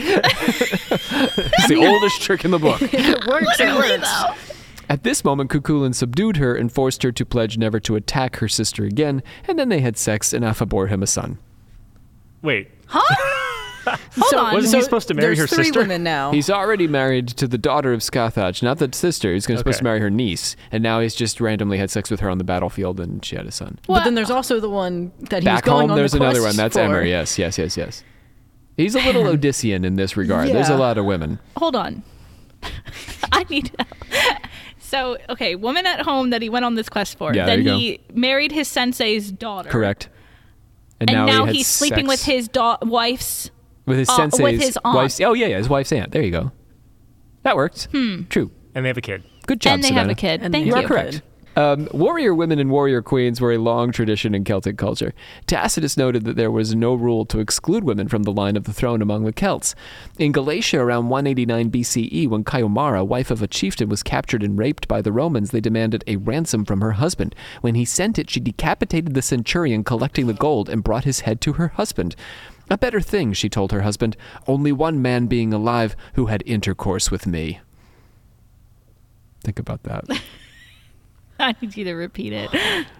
It's the oldest trick in the book. It works. It works. At this moment, Cuchulainn subdued her and forced her to pledge never to attack her sister again, and then they had sex, and Afa bore him a son. Wait. on. Wasn't he supposed to marry her there's three sister? women now. He's already married to the daughter of Scathach, not the sister. He's supposed to marry her niece, and now he's just randomly had sex with her on the battlefield, and she had a son. But then there's also the one that he Back was going home, on there's the another quest one. That's for. Emmer. Yes. He's a little Odyssean in this regard. There's a Yeah. lot of women. Hold on. I need to. So, okay, woman at home that he went on this quest for. Yeah, there Then you go. he married his sensei's daughter. Correct. And now he had he's sleeping with sex his wife's. with his with sensei's his aunt. wife's. Oh yeah, his wife's aunt. There you go. That worked. True. And they have a kid. Good job, And they Savannah. have a kid. And Thank they You you. are correct. Warrior women and warrior queens were a long tradition in Celtic culture. Tacitus noted that there was no rule to exclude women from the line of the throne among the Celts. In Galatia around 189 BCE, when Chiomara, wife of a chieftain, was captured and raped by the Romans, they demanded a ransom from her husband. When he sent it, she decapitated the centurion, collecting the gold, and brought his head to her husband. A better thing, she told her husband, only one man being alive who had intercourse with me. Think about that. I need you to repeat it.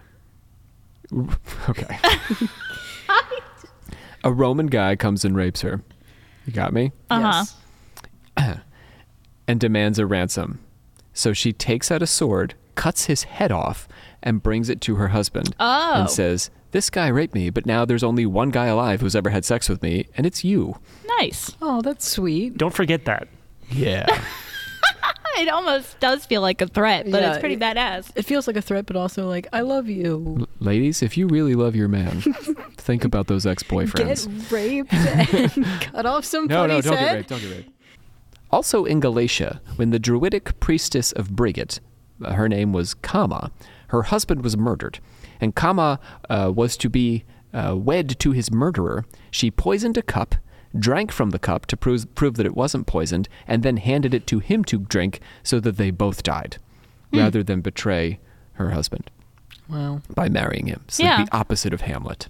Okay. A Roman guy comes and rapes her. You got me? Uh-huh. Yes. And demands a ransom. So she takes out a sword, cuts his head off, and brings it to her husband. Oh. And says, this guy raped me, but now there's only one guy alive who's ever had sex with me, and it's you. Nice. Oh, that's sweet. Don't forget that. Yeah. It almost does feel like a threat, but Yeah, it's pretty badass. It feels like a threat, but also like, I love you. Ladies, if you really love your man, think about those ex-boyfriends. Get raped and cut off somebody's don't head. get raped, don't get raped. Also in Galatia, when the Druidic priestess of Brigit, her name was Kama, her husband was murdered, and Kama was to be wed to his murderer. She poisoned a cup, drank from the cup to prove that it wasn't poisoned, and then handed it to him to drink so that they both died, rather than betray her husband Wow. by marrying him. It's Yeah. like the opposite of Hamlet.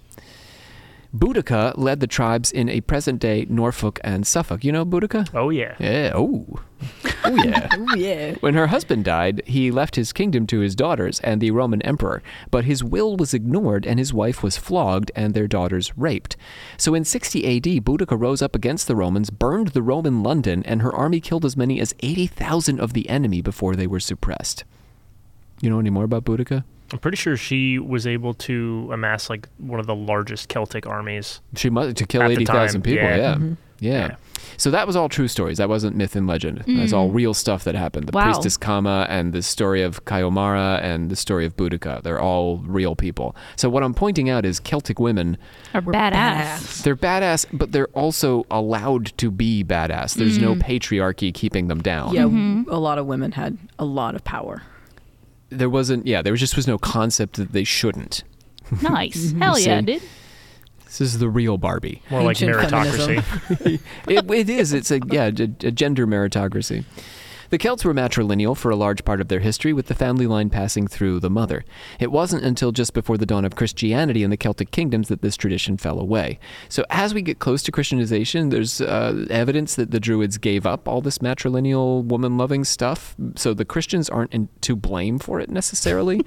Boudica led the tribes in a present-day Norfolk and Suffolk. You know Boudica? Oh, yeah. Yeah. Oh yeah. Oh, yeah. When her husband died, he left his kingdom to his daughters and the Roman emperor, but his will was ignored and his wife was flogged and their daughters raped. So in 60 AD, Boudica rose up against the Romans, burned the Roman London, and her army killed as many as 80,000 of the enemy before they were suppressed. You know any more about Boudica? I'm pretty sure she was able to amass like one of the largest Celtic armies. She must to kill At the 80,000 time, people. yeah. Yeah. Mm-hmm. Yeah. So that was all true stories. That wasn't myth and legend. That's all real stuff that happened. The Wow. priestess Kama and the story of Chiomara and the story of Boudica. They're all real people. So what I'm pointing out is Celtic women, Are badass. they're badass, but they're also allowed to be badass. There's no patriarchy keeping them down. Yeah, a lot of women had a lot of power. There was no concept that they shouldn't. Nice. Hell yeah, See? dude. This is the real Barbie. More like Ancient meritocracy. It is. It's a gender meritocracy. The Celts were matrilineal for a large part of their history, with the family line passing through the mother. It wasn't until just before the dawn of Christianity in the Celtic kingdoms that this tradition fell away. So as we get close to Christianization, there's evidence that the Druids gave up all this matrilineal, woman-loving stuff. So the Christians aren't to blame for it necessarily,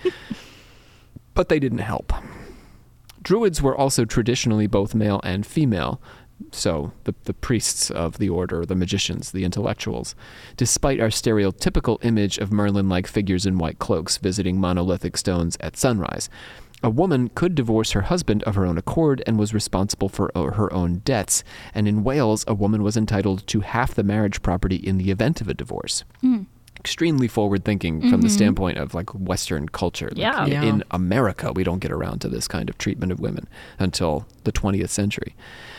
but they didn't help. Druids were also traditionally both male and female. So the priests of the order, the magicians, the intellectuals, despite our stereotypical image of Merlin-like figures in white cloaks visiting monolithic stones at sunrise. A woman could divorce her husband of her own accord and was responsible for her own debts, and in Wales, a woman was entitled to half the marriage property in the event of a divorce. Extremely forward-thinking from the standpoint of like Western culture. Like, Yeah. Yeah. In America, we don't get around to this kind of treatment of women until the 20th century.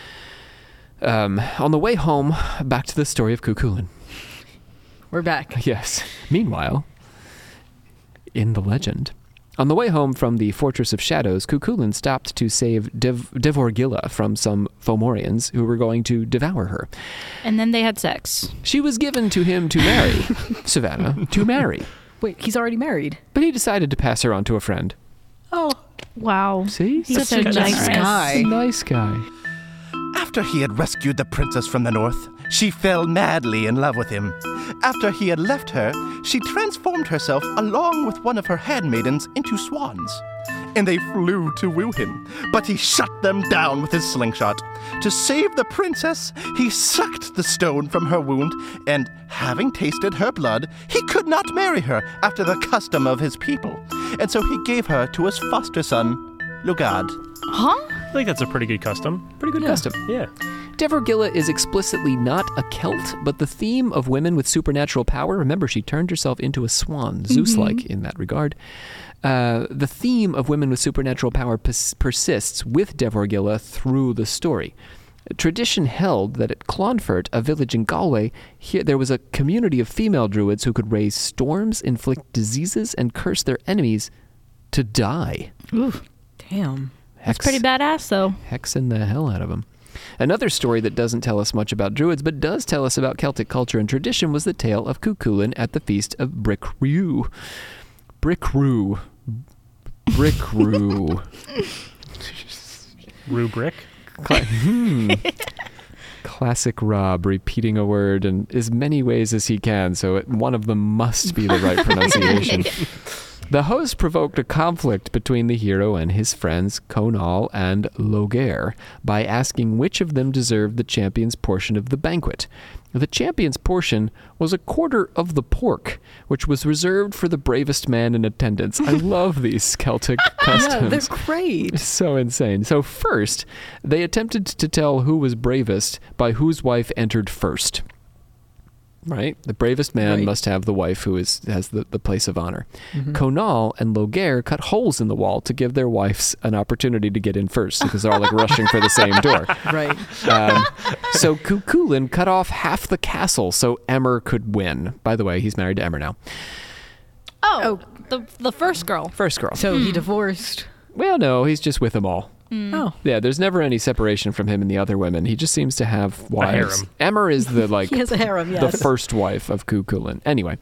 On the way home, back to the story of Cuchulainn. We're back. Yes. Meanwhile, in the legend, on the way home from the Fortress of Shadows, Cuchulainn stopped to save Devorgilla from some Fomorians who were going to devour her. And then they had sex. She was given to him to marry, Savannah, to marry. Wait, he's already married. But he decided to pass her on to a friend. Oh, Wow. See? He's such a Such a nice nice guy. A nice guy. After he had rescued the princess from the north, she fell madly in love with him. After he had left her, she transformed herself along with one of her handmaidens into swans. and they flew to woo him. But he shut them down with his slingshot. To save the princess, he sucked the stone from her wound, and having tasted her blood, he could not marry her after the custom of his people. And so he gave her to his foster son, Lugard. Huh? I think that's a pretty good custom. Pretty good custom. Yeah. Devorgilla is explicitly not a Celt, but the theme of women with supernatural power, remember she turned herself into a swan, Zeus-like in that regard. The theme of women with supernatural power persists with Devorgilla through the story. Tradition held that at Clonfert, a village in Galway, there was a community of female druids who could raise storms, inflict diseases, and curse their enemies to die. Ooh, Damn. that's pretty badass, though. Hexing the hell out of them. Another story that doesn't tell us much about druids, but does tell us about Celtic culture and tradition, was the tale of Cuchulainn at the feast of Brick Rue. Brick Rue. Brick Rue. Rubric. Classic Rob repeating a word in as many ways as he can, so one of them must be the right pronunciation. The host provoked a conflict between the hero and his friends Conall and Loghaire by asking which of them deserved the champion's portion of the banquet. The champion's portion was a quarter of the pork, which was reserved for the bravest man in attendance. I love these Celtic customs. Yeah, they're great. It's so insane. So first, they attempted to tell who was bravest by whose wife entered first. Right? The bravest man must have the wife who has the place of honor. Conall and Loghaire cut holes in the wall to give their wives an opportunity to get in first because they're all like rushing for the same door. Right. So Cuchulainn cut off half the castle so Emer could win. By the way, he's married to Emer now. Oh, the first girl. First girl. So he divorced. Well, no, he's just with them all. Oh. Yeah, there's never any separation from him and the other women. He just seems to have wives. harem. Emer is the He has a harem, yes. the first wife of Cuchulainn. Anyway,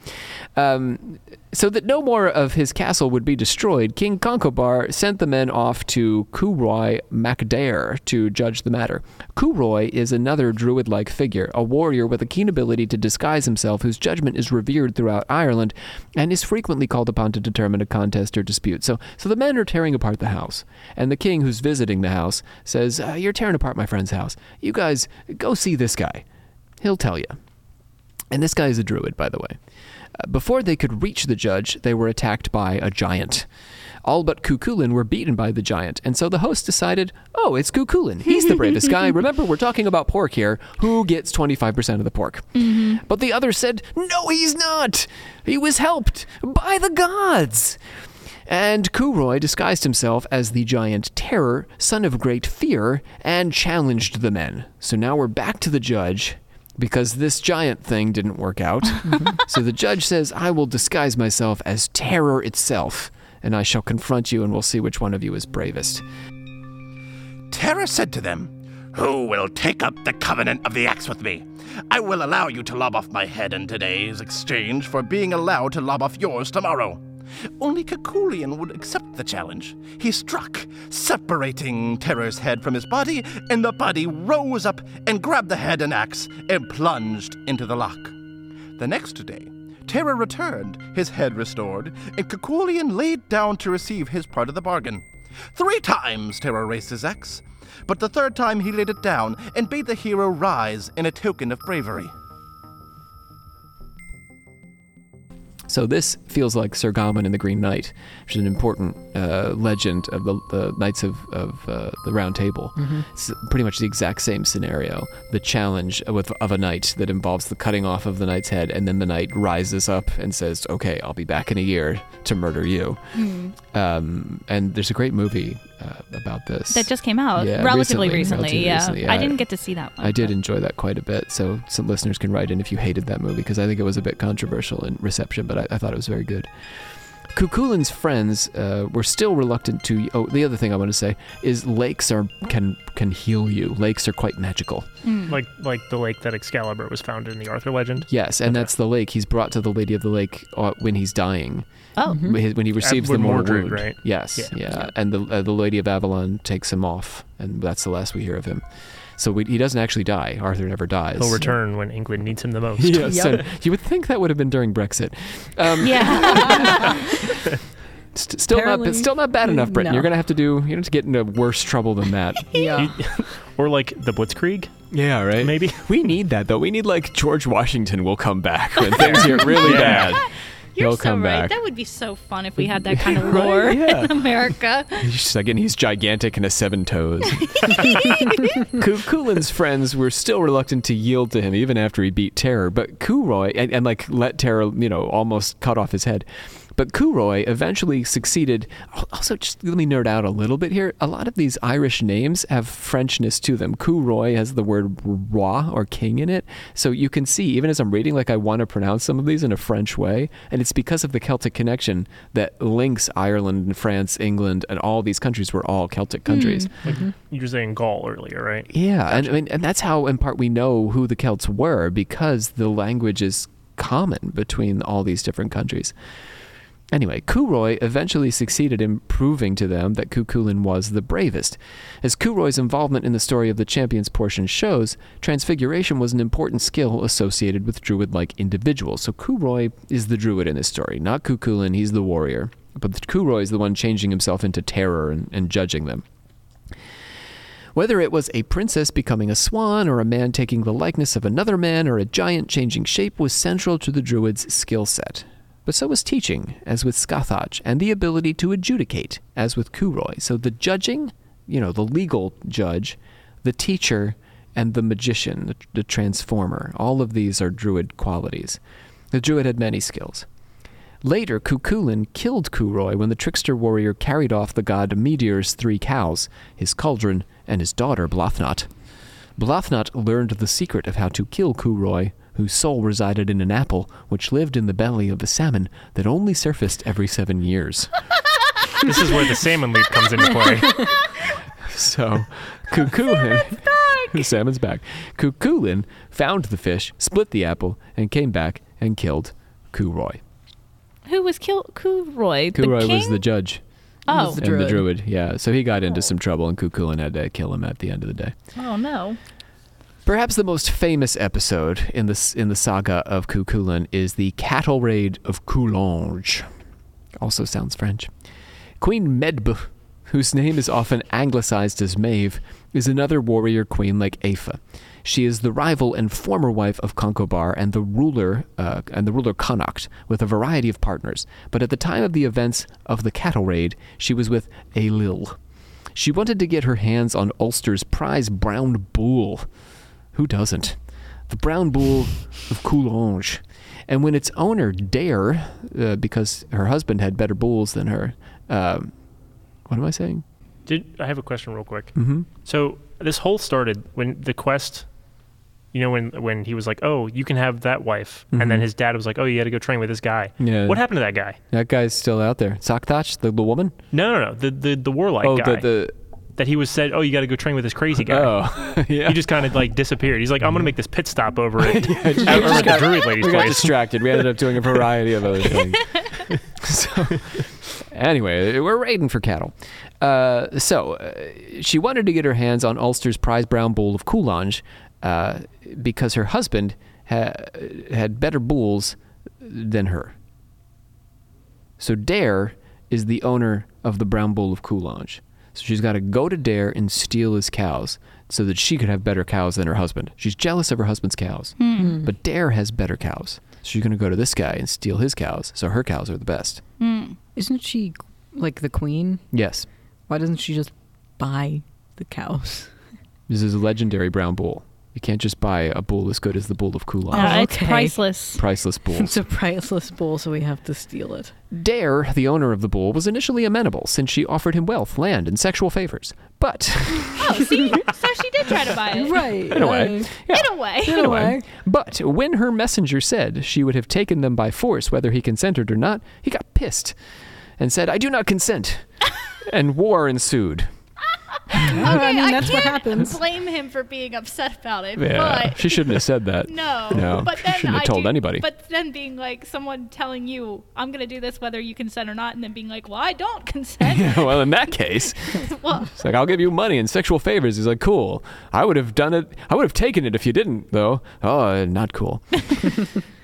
so that no more of his castle would be destroyed, King Concobar sent the men off to Cúroy MacDaire to judge the matter. Cúroy is another druid-like figure, a warrior with a keen ability to disguise himself, whose judgment is revered throughout Ireland, and is frequently called upon to determine a contest or dispute. So the men are tearing apart the house, and the king, who's visiting the house, says, "You're tearing apart my friend's house. You guys go see this guy. He'll tell you." And this guy is a druid, by the way. Before they could reach the judge, they were attacked by a giant. All but Cuchulainn were beaten by the giant, and so the host decided, oh, it's Cuchulainn. He's the bravest guy. Remember, we're talking about pork here. Who gets 25% of the pork? But the others said, no, he's not. He was helped by the gods. And Cúroy disguised himself as the giant Terror, son of great fear, and challenged the men. So now we're back to the judge, because this giant thing didn't work out. So the judge says, I will disguise myself as Terror itself, and I shall confront you, and we'll see which one of you is bravest. Terror said to them, "Who will take up the covenant of the axe with me? I will allow you to lob off my head in today's exchange for being allowed to lob off yours tomorrow." Only Cuchulainn would accept the challenge. He struck, separating Terror's head from his body, and the body rose up and grabbed the head and axe and plunged into the loch. The next day, Terror returned, his head restored, and Cuchulainn laid down to receive his part of the bargain. 3 times Terror raised his axe, but the 3rd time he laid it down and bade the hero rise in a token of bravery. So this feels like Sir Gawain and the Green Knight, which is an important legend of the Knights of the Round Table. It's pretty much the exact same scenario. The challenge of a knight that involves the cutting off of the knight's head, and then the knight rises up and says, okay, I'll be back in a year to murder you. And there's a great movie about this. That just came out relatively recently. I didn't get to see that one. I did enjoy that quite a bit, so some listeners can write in if you hated that movie, because I think it was a bit controversial in reception, but I thought it was very good. Cuchulainn's friends were still reluctant to... Oh, the other thing I want to say is lakes can heal you. Lakes are quite magical. Like the lake that Excalibur was found in the Arthur legend? Yes, and that's the lake. He's brought to the Lady of the Lake when he's dying. Oh. When he receives the mortal Mordred, wound. right? Yes, yeah. And the Lady of Avalon takes him off, and that's the last we hear of him. So he doesn't actually die. Arthur never dies. He'll return when England needs him the most. Yes, and you would think that would have been during Brexit. Still not bad enough, Britain. No. You're gonna have to get into worse trouble than that. Yeah. Or like the Blitzkrieg, Yeah, right. maybe. We need that though. We need like George Washington will come back when things get really bad. You're He'll so come back. back. That would be so fun if we had that kind of lore Yeah. in America. He's gigantic and has 7 toes. Cuchulain's friends were still reluctant to yield to him even after he beat Terror, but Curoi and like let Terror, almost cut off his head. But Curoi eventually succeeded. Also, just let me nerd out a little bit here. A lot of these Irish names have Frenchness to them. Curoi has the word roi or king in it. So you can see, even as I'm reading, like I want to pronounce some of these in a French way. And it's because of the Celtic connection that links Ireland and France, England, and all these countries were all Celtic countries. Like you were saying Gaul earlier, right? Yeah, and that's how, in part, we know who the Celts were, because the language is common between all these different countries. Anyway, Curoi eventually succeeded in proving to them that Cuchulainn was the bravest. As Curoi's involvement in the story of the Champions portion shows, transfiguration was an important skill associated with druid-like individuals. So Curoi is the druid in this story, not Cuchulainn, he's the warrior. But Curoi is the one changing himself into terror and judging them. Whether it was a princess becoming a swan, or a man taking the likeness of another man, or a giant changing shape, was central to the druid's skill set. But so was teaching, as with Scathach, and the ability to adjudicate, as with Curoi. So the judging, the legal judge, the teacher, and the magician, the transformer, all of these are druid qualities. The druid had many skills. Later, Cuchulainn killed Curoi when the trickster warrior carried off the god Meteor's 3 cows, his cauldron, and his daughter Blathnot. Blathnot learned the secret of how to kill Curoi, whose soul resided in an apple which lived in the belly of a salmon that only surfaced every 7 years. This is where the salmon leap comes into play. So, Cuchulainn... The salmon's back. Cuchulainn found the fish, split the apple, and came back and killed Curoi. Who was killed? Curoi. The Curoi king? was the judge. Oh. Was the And the druid. druid, yeah. So he got into some trouble, and Cuchulainn had to kill him at the end of the day. Oh, no. Perhaps the most famous episode in the saga of Cuchulainn is the cattle raid of Coulanges. Also sounds French. Queen Medb, whose name is often anglicized as Maeve, is another warrior queen like Aoife. She is the rival and former wife of Concobar and the ruler Connacht, with a variety of partners. But at the time of the events of the cattle raid, she was with Ailill. She wanted to get her hands on Ulster's prize brown bull. Who doesn't? The brown bull of Coulanges. And when its owner, Dare, because her husband had better bulls than her, what am I saying? I have a question real quick. Mm-hmm. So this whole started when the quest, when he was like, oh, you can have that wife. Mm-hmm. And then his dad was like, oh, you had to go train with this guy. Yeah. What happened to that guy? That guy's still out there. Sacthach, the woman? No. The warlike guy. That he was said, oh, you got to go train with this crazy guy. Oh, yeah. He just kind of like disappeared. He's like, I'm going to make this pit stop over at just the druid lady's we got place. distracted. We ended up doing a variety of other things. So, anyway, we're raiding for cattle. She wanted to get her hands on Ulster's prize brown bull of Coulanges because her husband had better bulls than her. So Dare is the owner of the brown bull of Coulanges. So she's got to go to Dare and steal his cows so that she could have better cows than her husband. She's jealous of her husband's cows. Hmm. But Dare has better cows. So she's going to go to this guy and steal his cows. So her cows are the best. Isn't she like the queen? Yes. Why doesn't she just buy the cows? This is a legendary brown bull. You can't just buy a bull as good as the bull of Coulanges. Oh, It's okay. priceless. Priceless bulls. It's a priceless bull, so we have to steal it. Dare, the owner of the bull, was initially amenable since she offered him wealth, land, and sexual favors. But... Oh, see? So she did try to buy it. Right. In a way. Yeah. In a way. In a way. But when her messenger said she would have taken them by force whether he consented or not, he got pissed and said, I do not consent. And war ensued. I mean, that's what can't happens. blame him for being upset about it, Yeah, but she shouldn't have said that. no. But she then shouldn't have told anybody. But then being like someone telling you, "I'm gonna do this whether you consent or not," and then being like, "Well, I don't consent." Yeah, well, in that case, Well, it's like, I'll give you money and sexual favors. He's like, cool. I would have done it. I would have taken it if you didn't, though. Oh, not cool.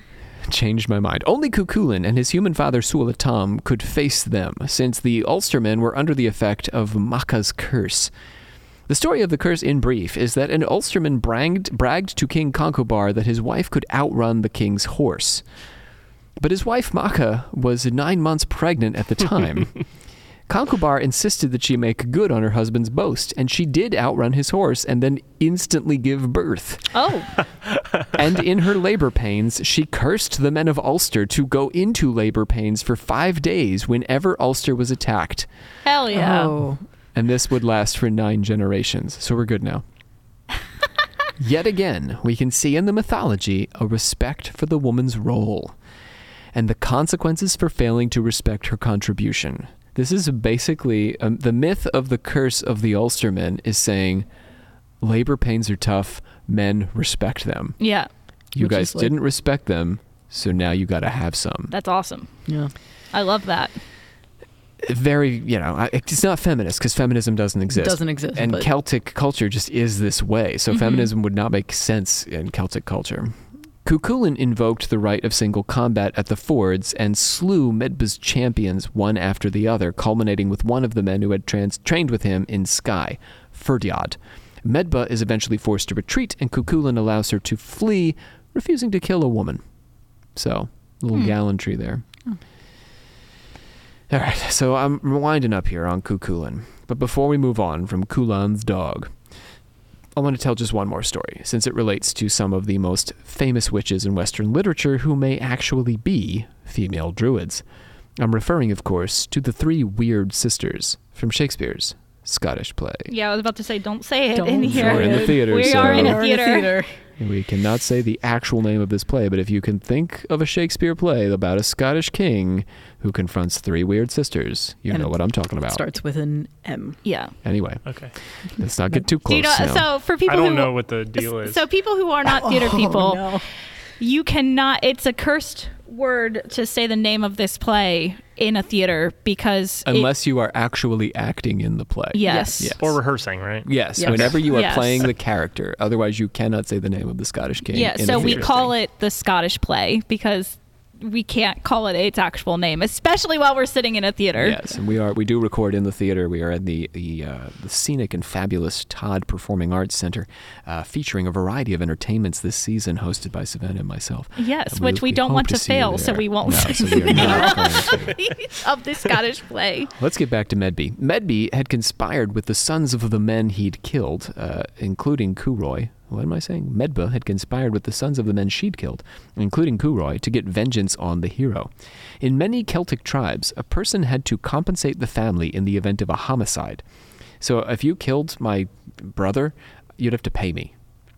changed my mind. Only Cuchulainn and his human father Sualatam could face them, since the Ulstermen were under the effect of Macha's curse. The story of the curse, in brief, is that an Ulsterman bragged to King Concobar that his wife could outrun the king's horse. But his wife Macha was 9 months pregnant at the time. Concobar insisted that she make good on her husband's boast, and she did outrun his horse and then instantly give birth. Oh. And in her labor pains, she cursed the men of Ulster to go into labor pains for 5 days whenever Ulster was attacked. Hell yeah. Oh. And this would last for 9 generations. So we're good now. Yet again, we can see in the mythology a respect for the woman's role and the consequences for failing to respect her contribution. This is basically the myth of the curse of the Ulstermen is saying labor pains are tough, men respect them. Yeah. You Which guys is like- didn't respect them, so now you got to have some. That's awesome. Yeah. I love that. Very, it's not feminist because feminism doesn't exist. Doesn't exist, And but- Celtic culture just is this way. So feminism would not make sense in Celtic culture. Cuchulainn invoked the right of single combat at the fords and slew Medb's champions one after the other, culminating with one of the men who had trained with him in Skye, Ferdiad. Medba is eventually forced to retreat, and Cuchulainn allows her to flee, refusing to kill a woman. So, a little gallantry there. All right, so I'm winding up here on Cuchulainn. But before we move on from Culann's dog, I want to tell just one more story, since it relates to some of the most famous witches in Western literature who may actually be female druids. I'm referring, of course, to the 3 weird sisters from Shakespeare's Scottish play. Yeah, I was about to say, don't say it Don't in say here. We're in the theater, We so are in a We're in a theater. we cannot say the actual name of this play, but if you can think of a Shakespeare play about a Scottish king who confronts 3 weird sisters, you And know what I'm talking about. Starts with an M. Yeah. Anyway, Okay. let's not get too Do close you know, now. so for people I don't who know what the deal is. So people who are not theater people, no. you cannot. It's a cursed word to say the name of this play in a theater because Unless you are actually acting in the play. yes. Yes. Or rehearsing, right? Yes, Yes. whenever you are Yes. playing the character. Otherwise, you cannot say the name of the Scottish king. Yeah, in so a we theater. call it the Scottish play because we can't call it its actual name, especially while we're sitting in a theater. Yes, and we do record in the theater. We are at the scenic and fabulous Todd Performing Arts Center, featuring a variety of entertainments this season, hosted by Savannah and myself. Yes, And which we don't hope want to see you fail, so there. we won't No, say so we are not going to. of the Scottish play. Let's get back to Medb. Medb had conspired with the sons of the men he'd killed, including Curoy. What am I saying? Medb had conspired with the sons of the men she'd killed, including Curoy, to get vengeance on the hero. In many Celtic tribes, a person had to compensate the family in the event of a homicide. So if you killed my brother, you'd have to pay me.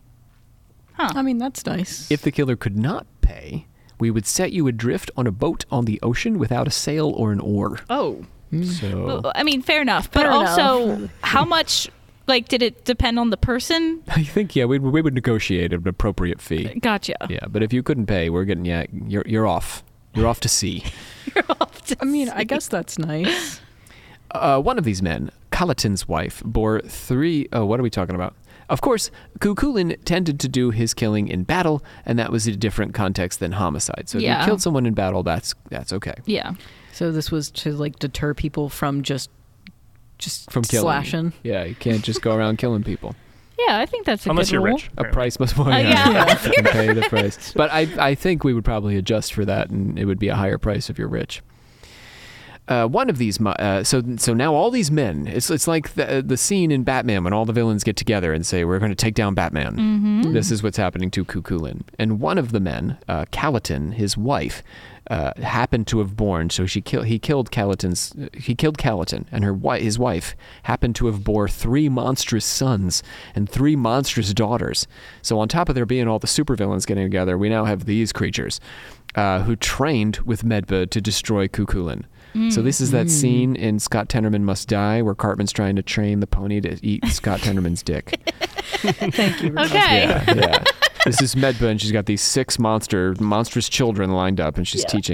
I mean, that's nice. If the killer could not pay, we would set you adrift on a boat on the ocean without a sail or an oar. Oh. So Well, I mean, fair enough. But Fair also, how much, did it depend on the person? I think, we would negotiate an appropriate fee. Gotcha. Yeah, but if you couldn't pay, we're getting you're off. You're off to sea. I mean, I guess that's nice. One of these men, Calatin's wife, bore 3... Oh, what are we talking about? Of course, Cuchulainn tended to do his killing in battle, and that was a different context than homicide. So if Yeah. you killed someone in battle, that's okay. Yeah. So this was to deter people from just From killing. slashing. Yeah, you can't just go around killing people. Yeah, I think that's a Unless good you're rule. rich. A apparently. price must yeah. you can pay the price. But I think we would probably adjust for that, and it would be a higher price if you're rich. One of these, so now all these men, it's like the scene in Batman when all the villains get together and say, we're going to take down Batman. Mm-hmm. This is what's happening to Cuchulainn. And one of the men, Calatin, his wife, happened to have borne, so he killed Calatin, and his wife happened to have bore 3 monstrous sons and 3 monstrous daughters. So on top of there being all the supervillains getting together, we now have these creatures who trained with Medb to destroy Cuchulainn. So this is that scene in Scott Tenorman Must Die where Cartman's trying to train the pony to eat Scott Tenorman's dick. Thank you. Okay. Yeah. This is Medb, and she's got these 6 monstrous children lined up, and she's Yeah. teaching them.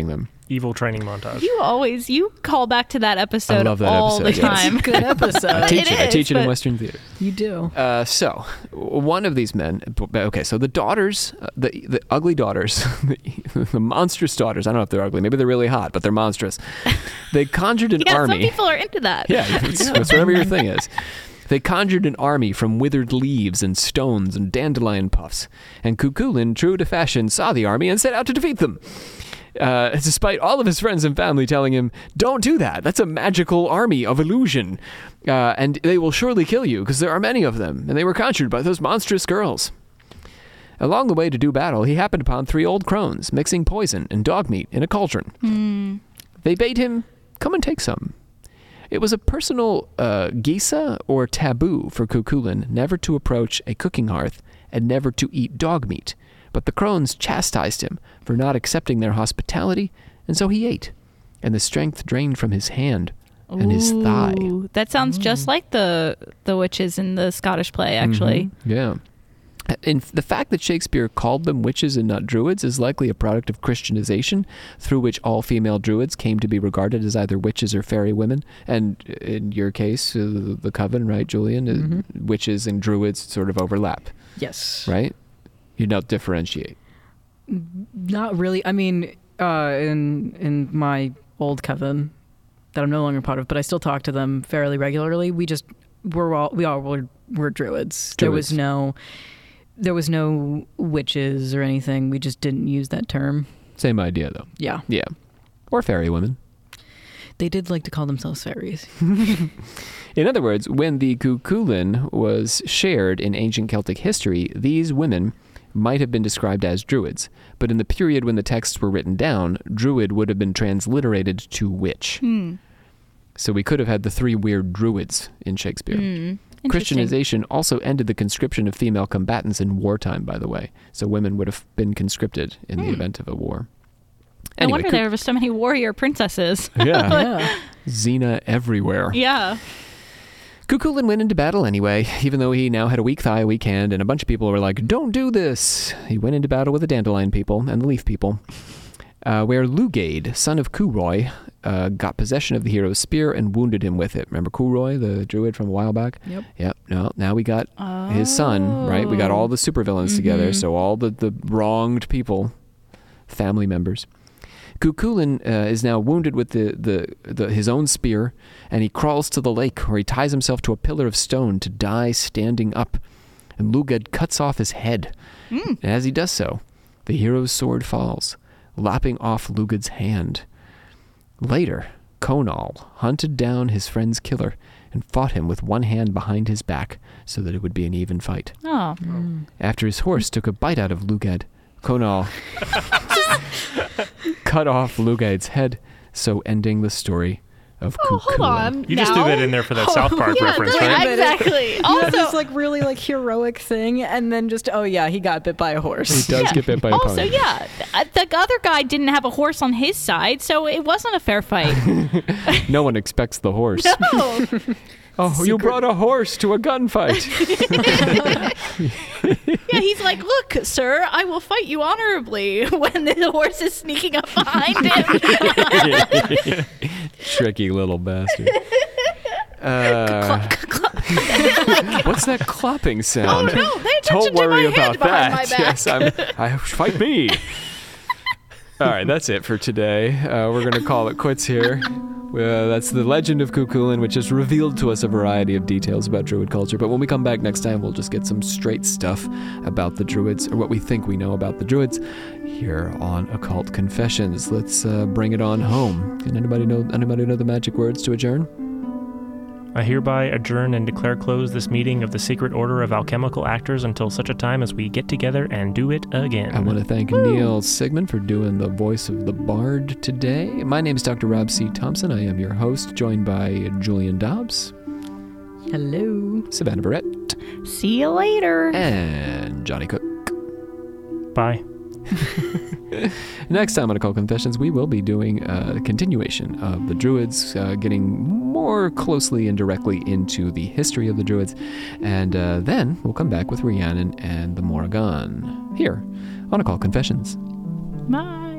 evil training montage. You call back to that episode I love that all episode, the yes. time. Good episode. I teach it in but- Western theater. You do. So, one of these men, okay, so the daughters, the ugly daughters, the monstrous daughters, I don't know if they're ugly, maybe they're really hot, but they're monstrous. They conjured an Yeah, army. some people are into that. Yeah, it's whatever your thing is. They conjured an army from withered leaves and stones and dandelion puffs, and Cuchulainn, true to fashion, saw the army and set out to defeat them. Despite all of his friends and family telling him, don't do that, that's a magical army of illusion, and they will surely kill you, because there are many of them, and they were conjured by those monstrous girls. Along the way to do battle, he happened upon 3 old crones, mixing poison and dog meat in a cauldron. They bade him, come and take some. It was a personal gisa, or taboo, for Cuchulainn never to approach a cooking hearth and never to eat dog meat. But the crones chastised him for not accepting their hospitality, and so he ate, and the strength drained from his hand and his thigh. Ooh, that sounds just like the witches in the Scottish play, actually. Yeah. And the fact that Shakespeare called them witches and not druids is likely a product of Christianization, through which all female druids came to be regarded as either witches or fairy women. And in your case, the coven, right, Julian? Witches and druids sort of overlap, Yes. right? You don't differentiate. Not really. I mean, in my old coven that I'm no longer part of, but I still talk to them fairly regularly. We all were druids. There was no witches or anything. We just didn't use that term. Same idea, though. Yeah. Yeah. Or fairy women. They did like to call themselves fairies. In other words, when the Cuchulainn was shared in ancient Celtic history, these women might have been described as druids, but in the period when the texts were written down, druid would have been transliterated to witch. So we could have had the 3 weird druids in Shakespeare. Interesting. Christianization also ended the conscription of female combatants in wartime, by the way. So women would have been conscripted in the event of a war. No wonder there were so many warrior princesses. Yeah. Yeah. Xena everywhere. Yeah. Cuchulainn went into battle anyway, even though he now had a weak thigh, a weak hand, and a bunch of people were like, don't do this. He went into battle with the dandelion people and the leaf people, where Lugaid, son of Curoy, got possession of the hero's spear and wounded him with it. Remember Curoy, the druid from a while back? Yep. No, now we got his son, right? We got all the supervillains together, so all the wronged people, family members. Cuchulainn is now wounded with his own spear, and he crawls to the lake, where he ties himself to a pillar of stone to die standing up. And Lugaid cuts off his head. And as he does so, the hero's sword falls, lopping off Lugaid's hand. Later, Conall hunted down his friend's killer and fought him with one hand behind his back so that it would be an even fight. Oh. After his horse took a bite out of Lugaid, Conall cut off Lugaid's head, so ending the story of Cuchulainn. Hold on. You just threw that in there for that South Park reference, right? Exactly. You have this like really like heroic thing, and then just he got bit by a horse. He does get bit by a Also, pony. the other guy didn't have a horse on his side, so it wasn't a fair fight. No one expects the horse. No. Oh, you brought a horse to a gunfight. Yeah, he's like, look, sir, I will fight you honorably when the horse is sneaking up behind him. Tricky little bastard. What's that clopping sound? Oh, no, pay Don't attention to worry my about head behind my that. back. Yes, fight me. All right, that's it for today. We're going to call it quits here. That's the legend of Cuchulainn, which has revealed to us a variety of details about Druid culture. But when we come back next time, we'll just get some straight stuff about the Druids, or what we think we know about the Druids, here on Occult Confessions. Let's bring it on home. Can anybody know the magic words to adjourn? I hereby adjourn and declare closed this meeting of the Secret Order of Alchemical Actors until such a time as we get together and do it again. I want to thank Neil Sigmund for doing the voice of the Bard today. My name is Dr. Rob C. Thompson. I am your host, joined by Julian Dobbs. Hello. Savannah Barrett. See you later. And Johnny Cook. Bye. Next time on Occult Confessions, we will be doing a continuation of the Druids, getting more closely and directly into the history of the Druids, and then we'll come back with Rhiannon and the Morrigan here on Occult Confessions. Bye.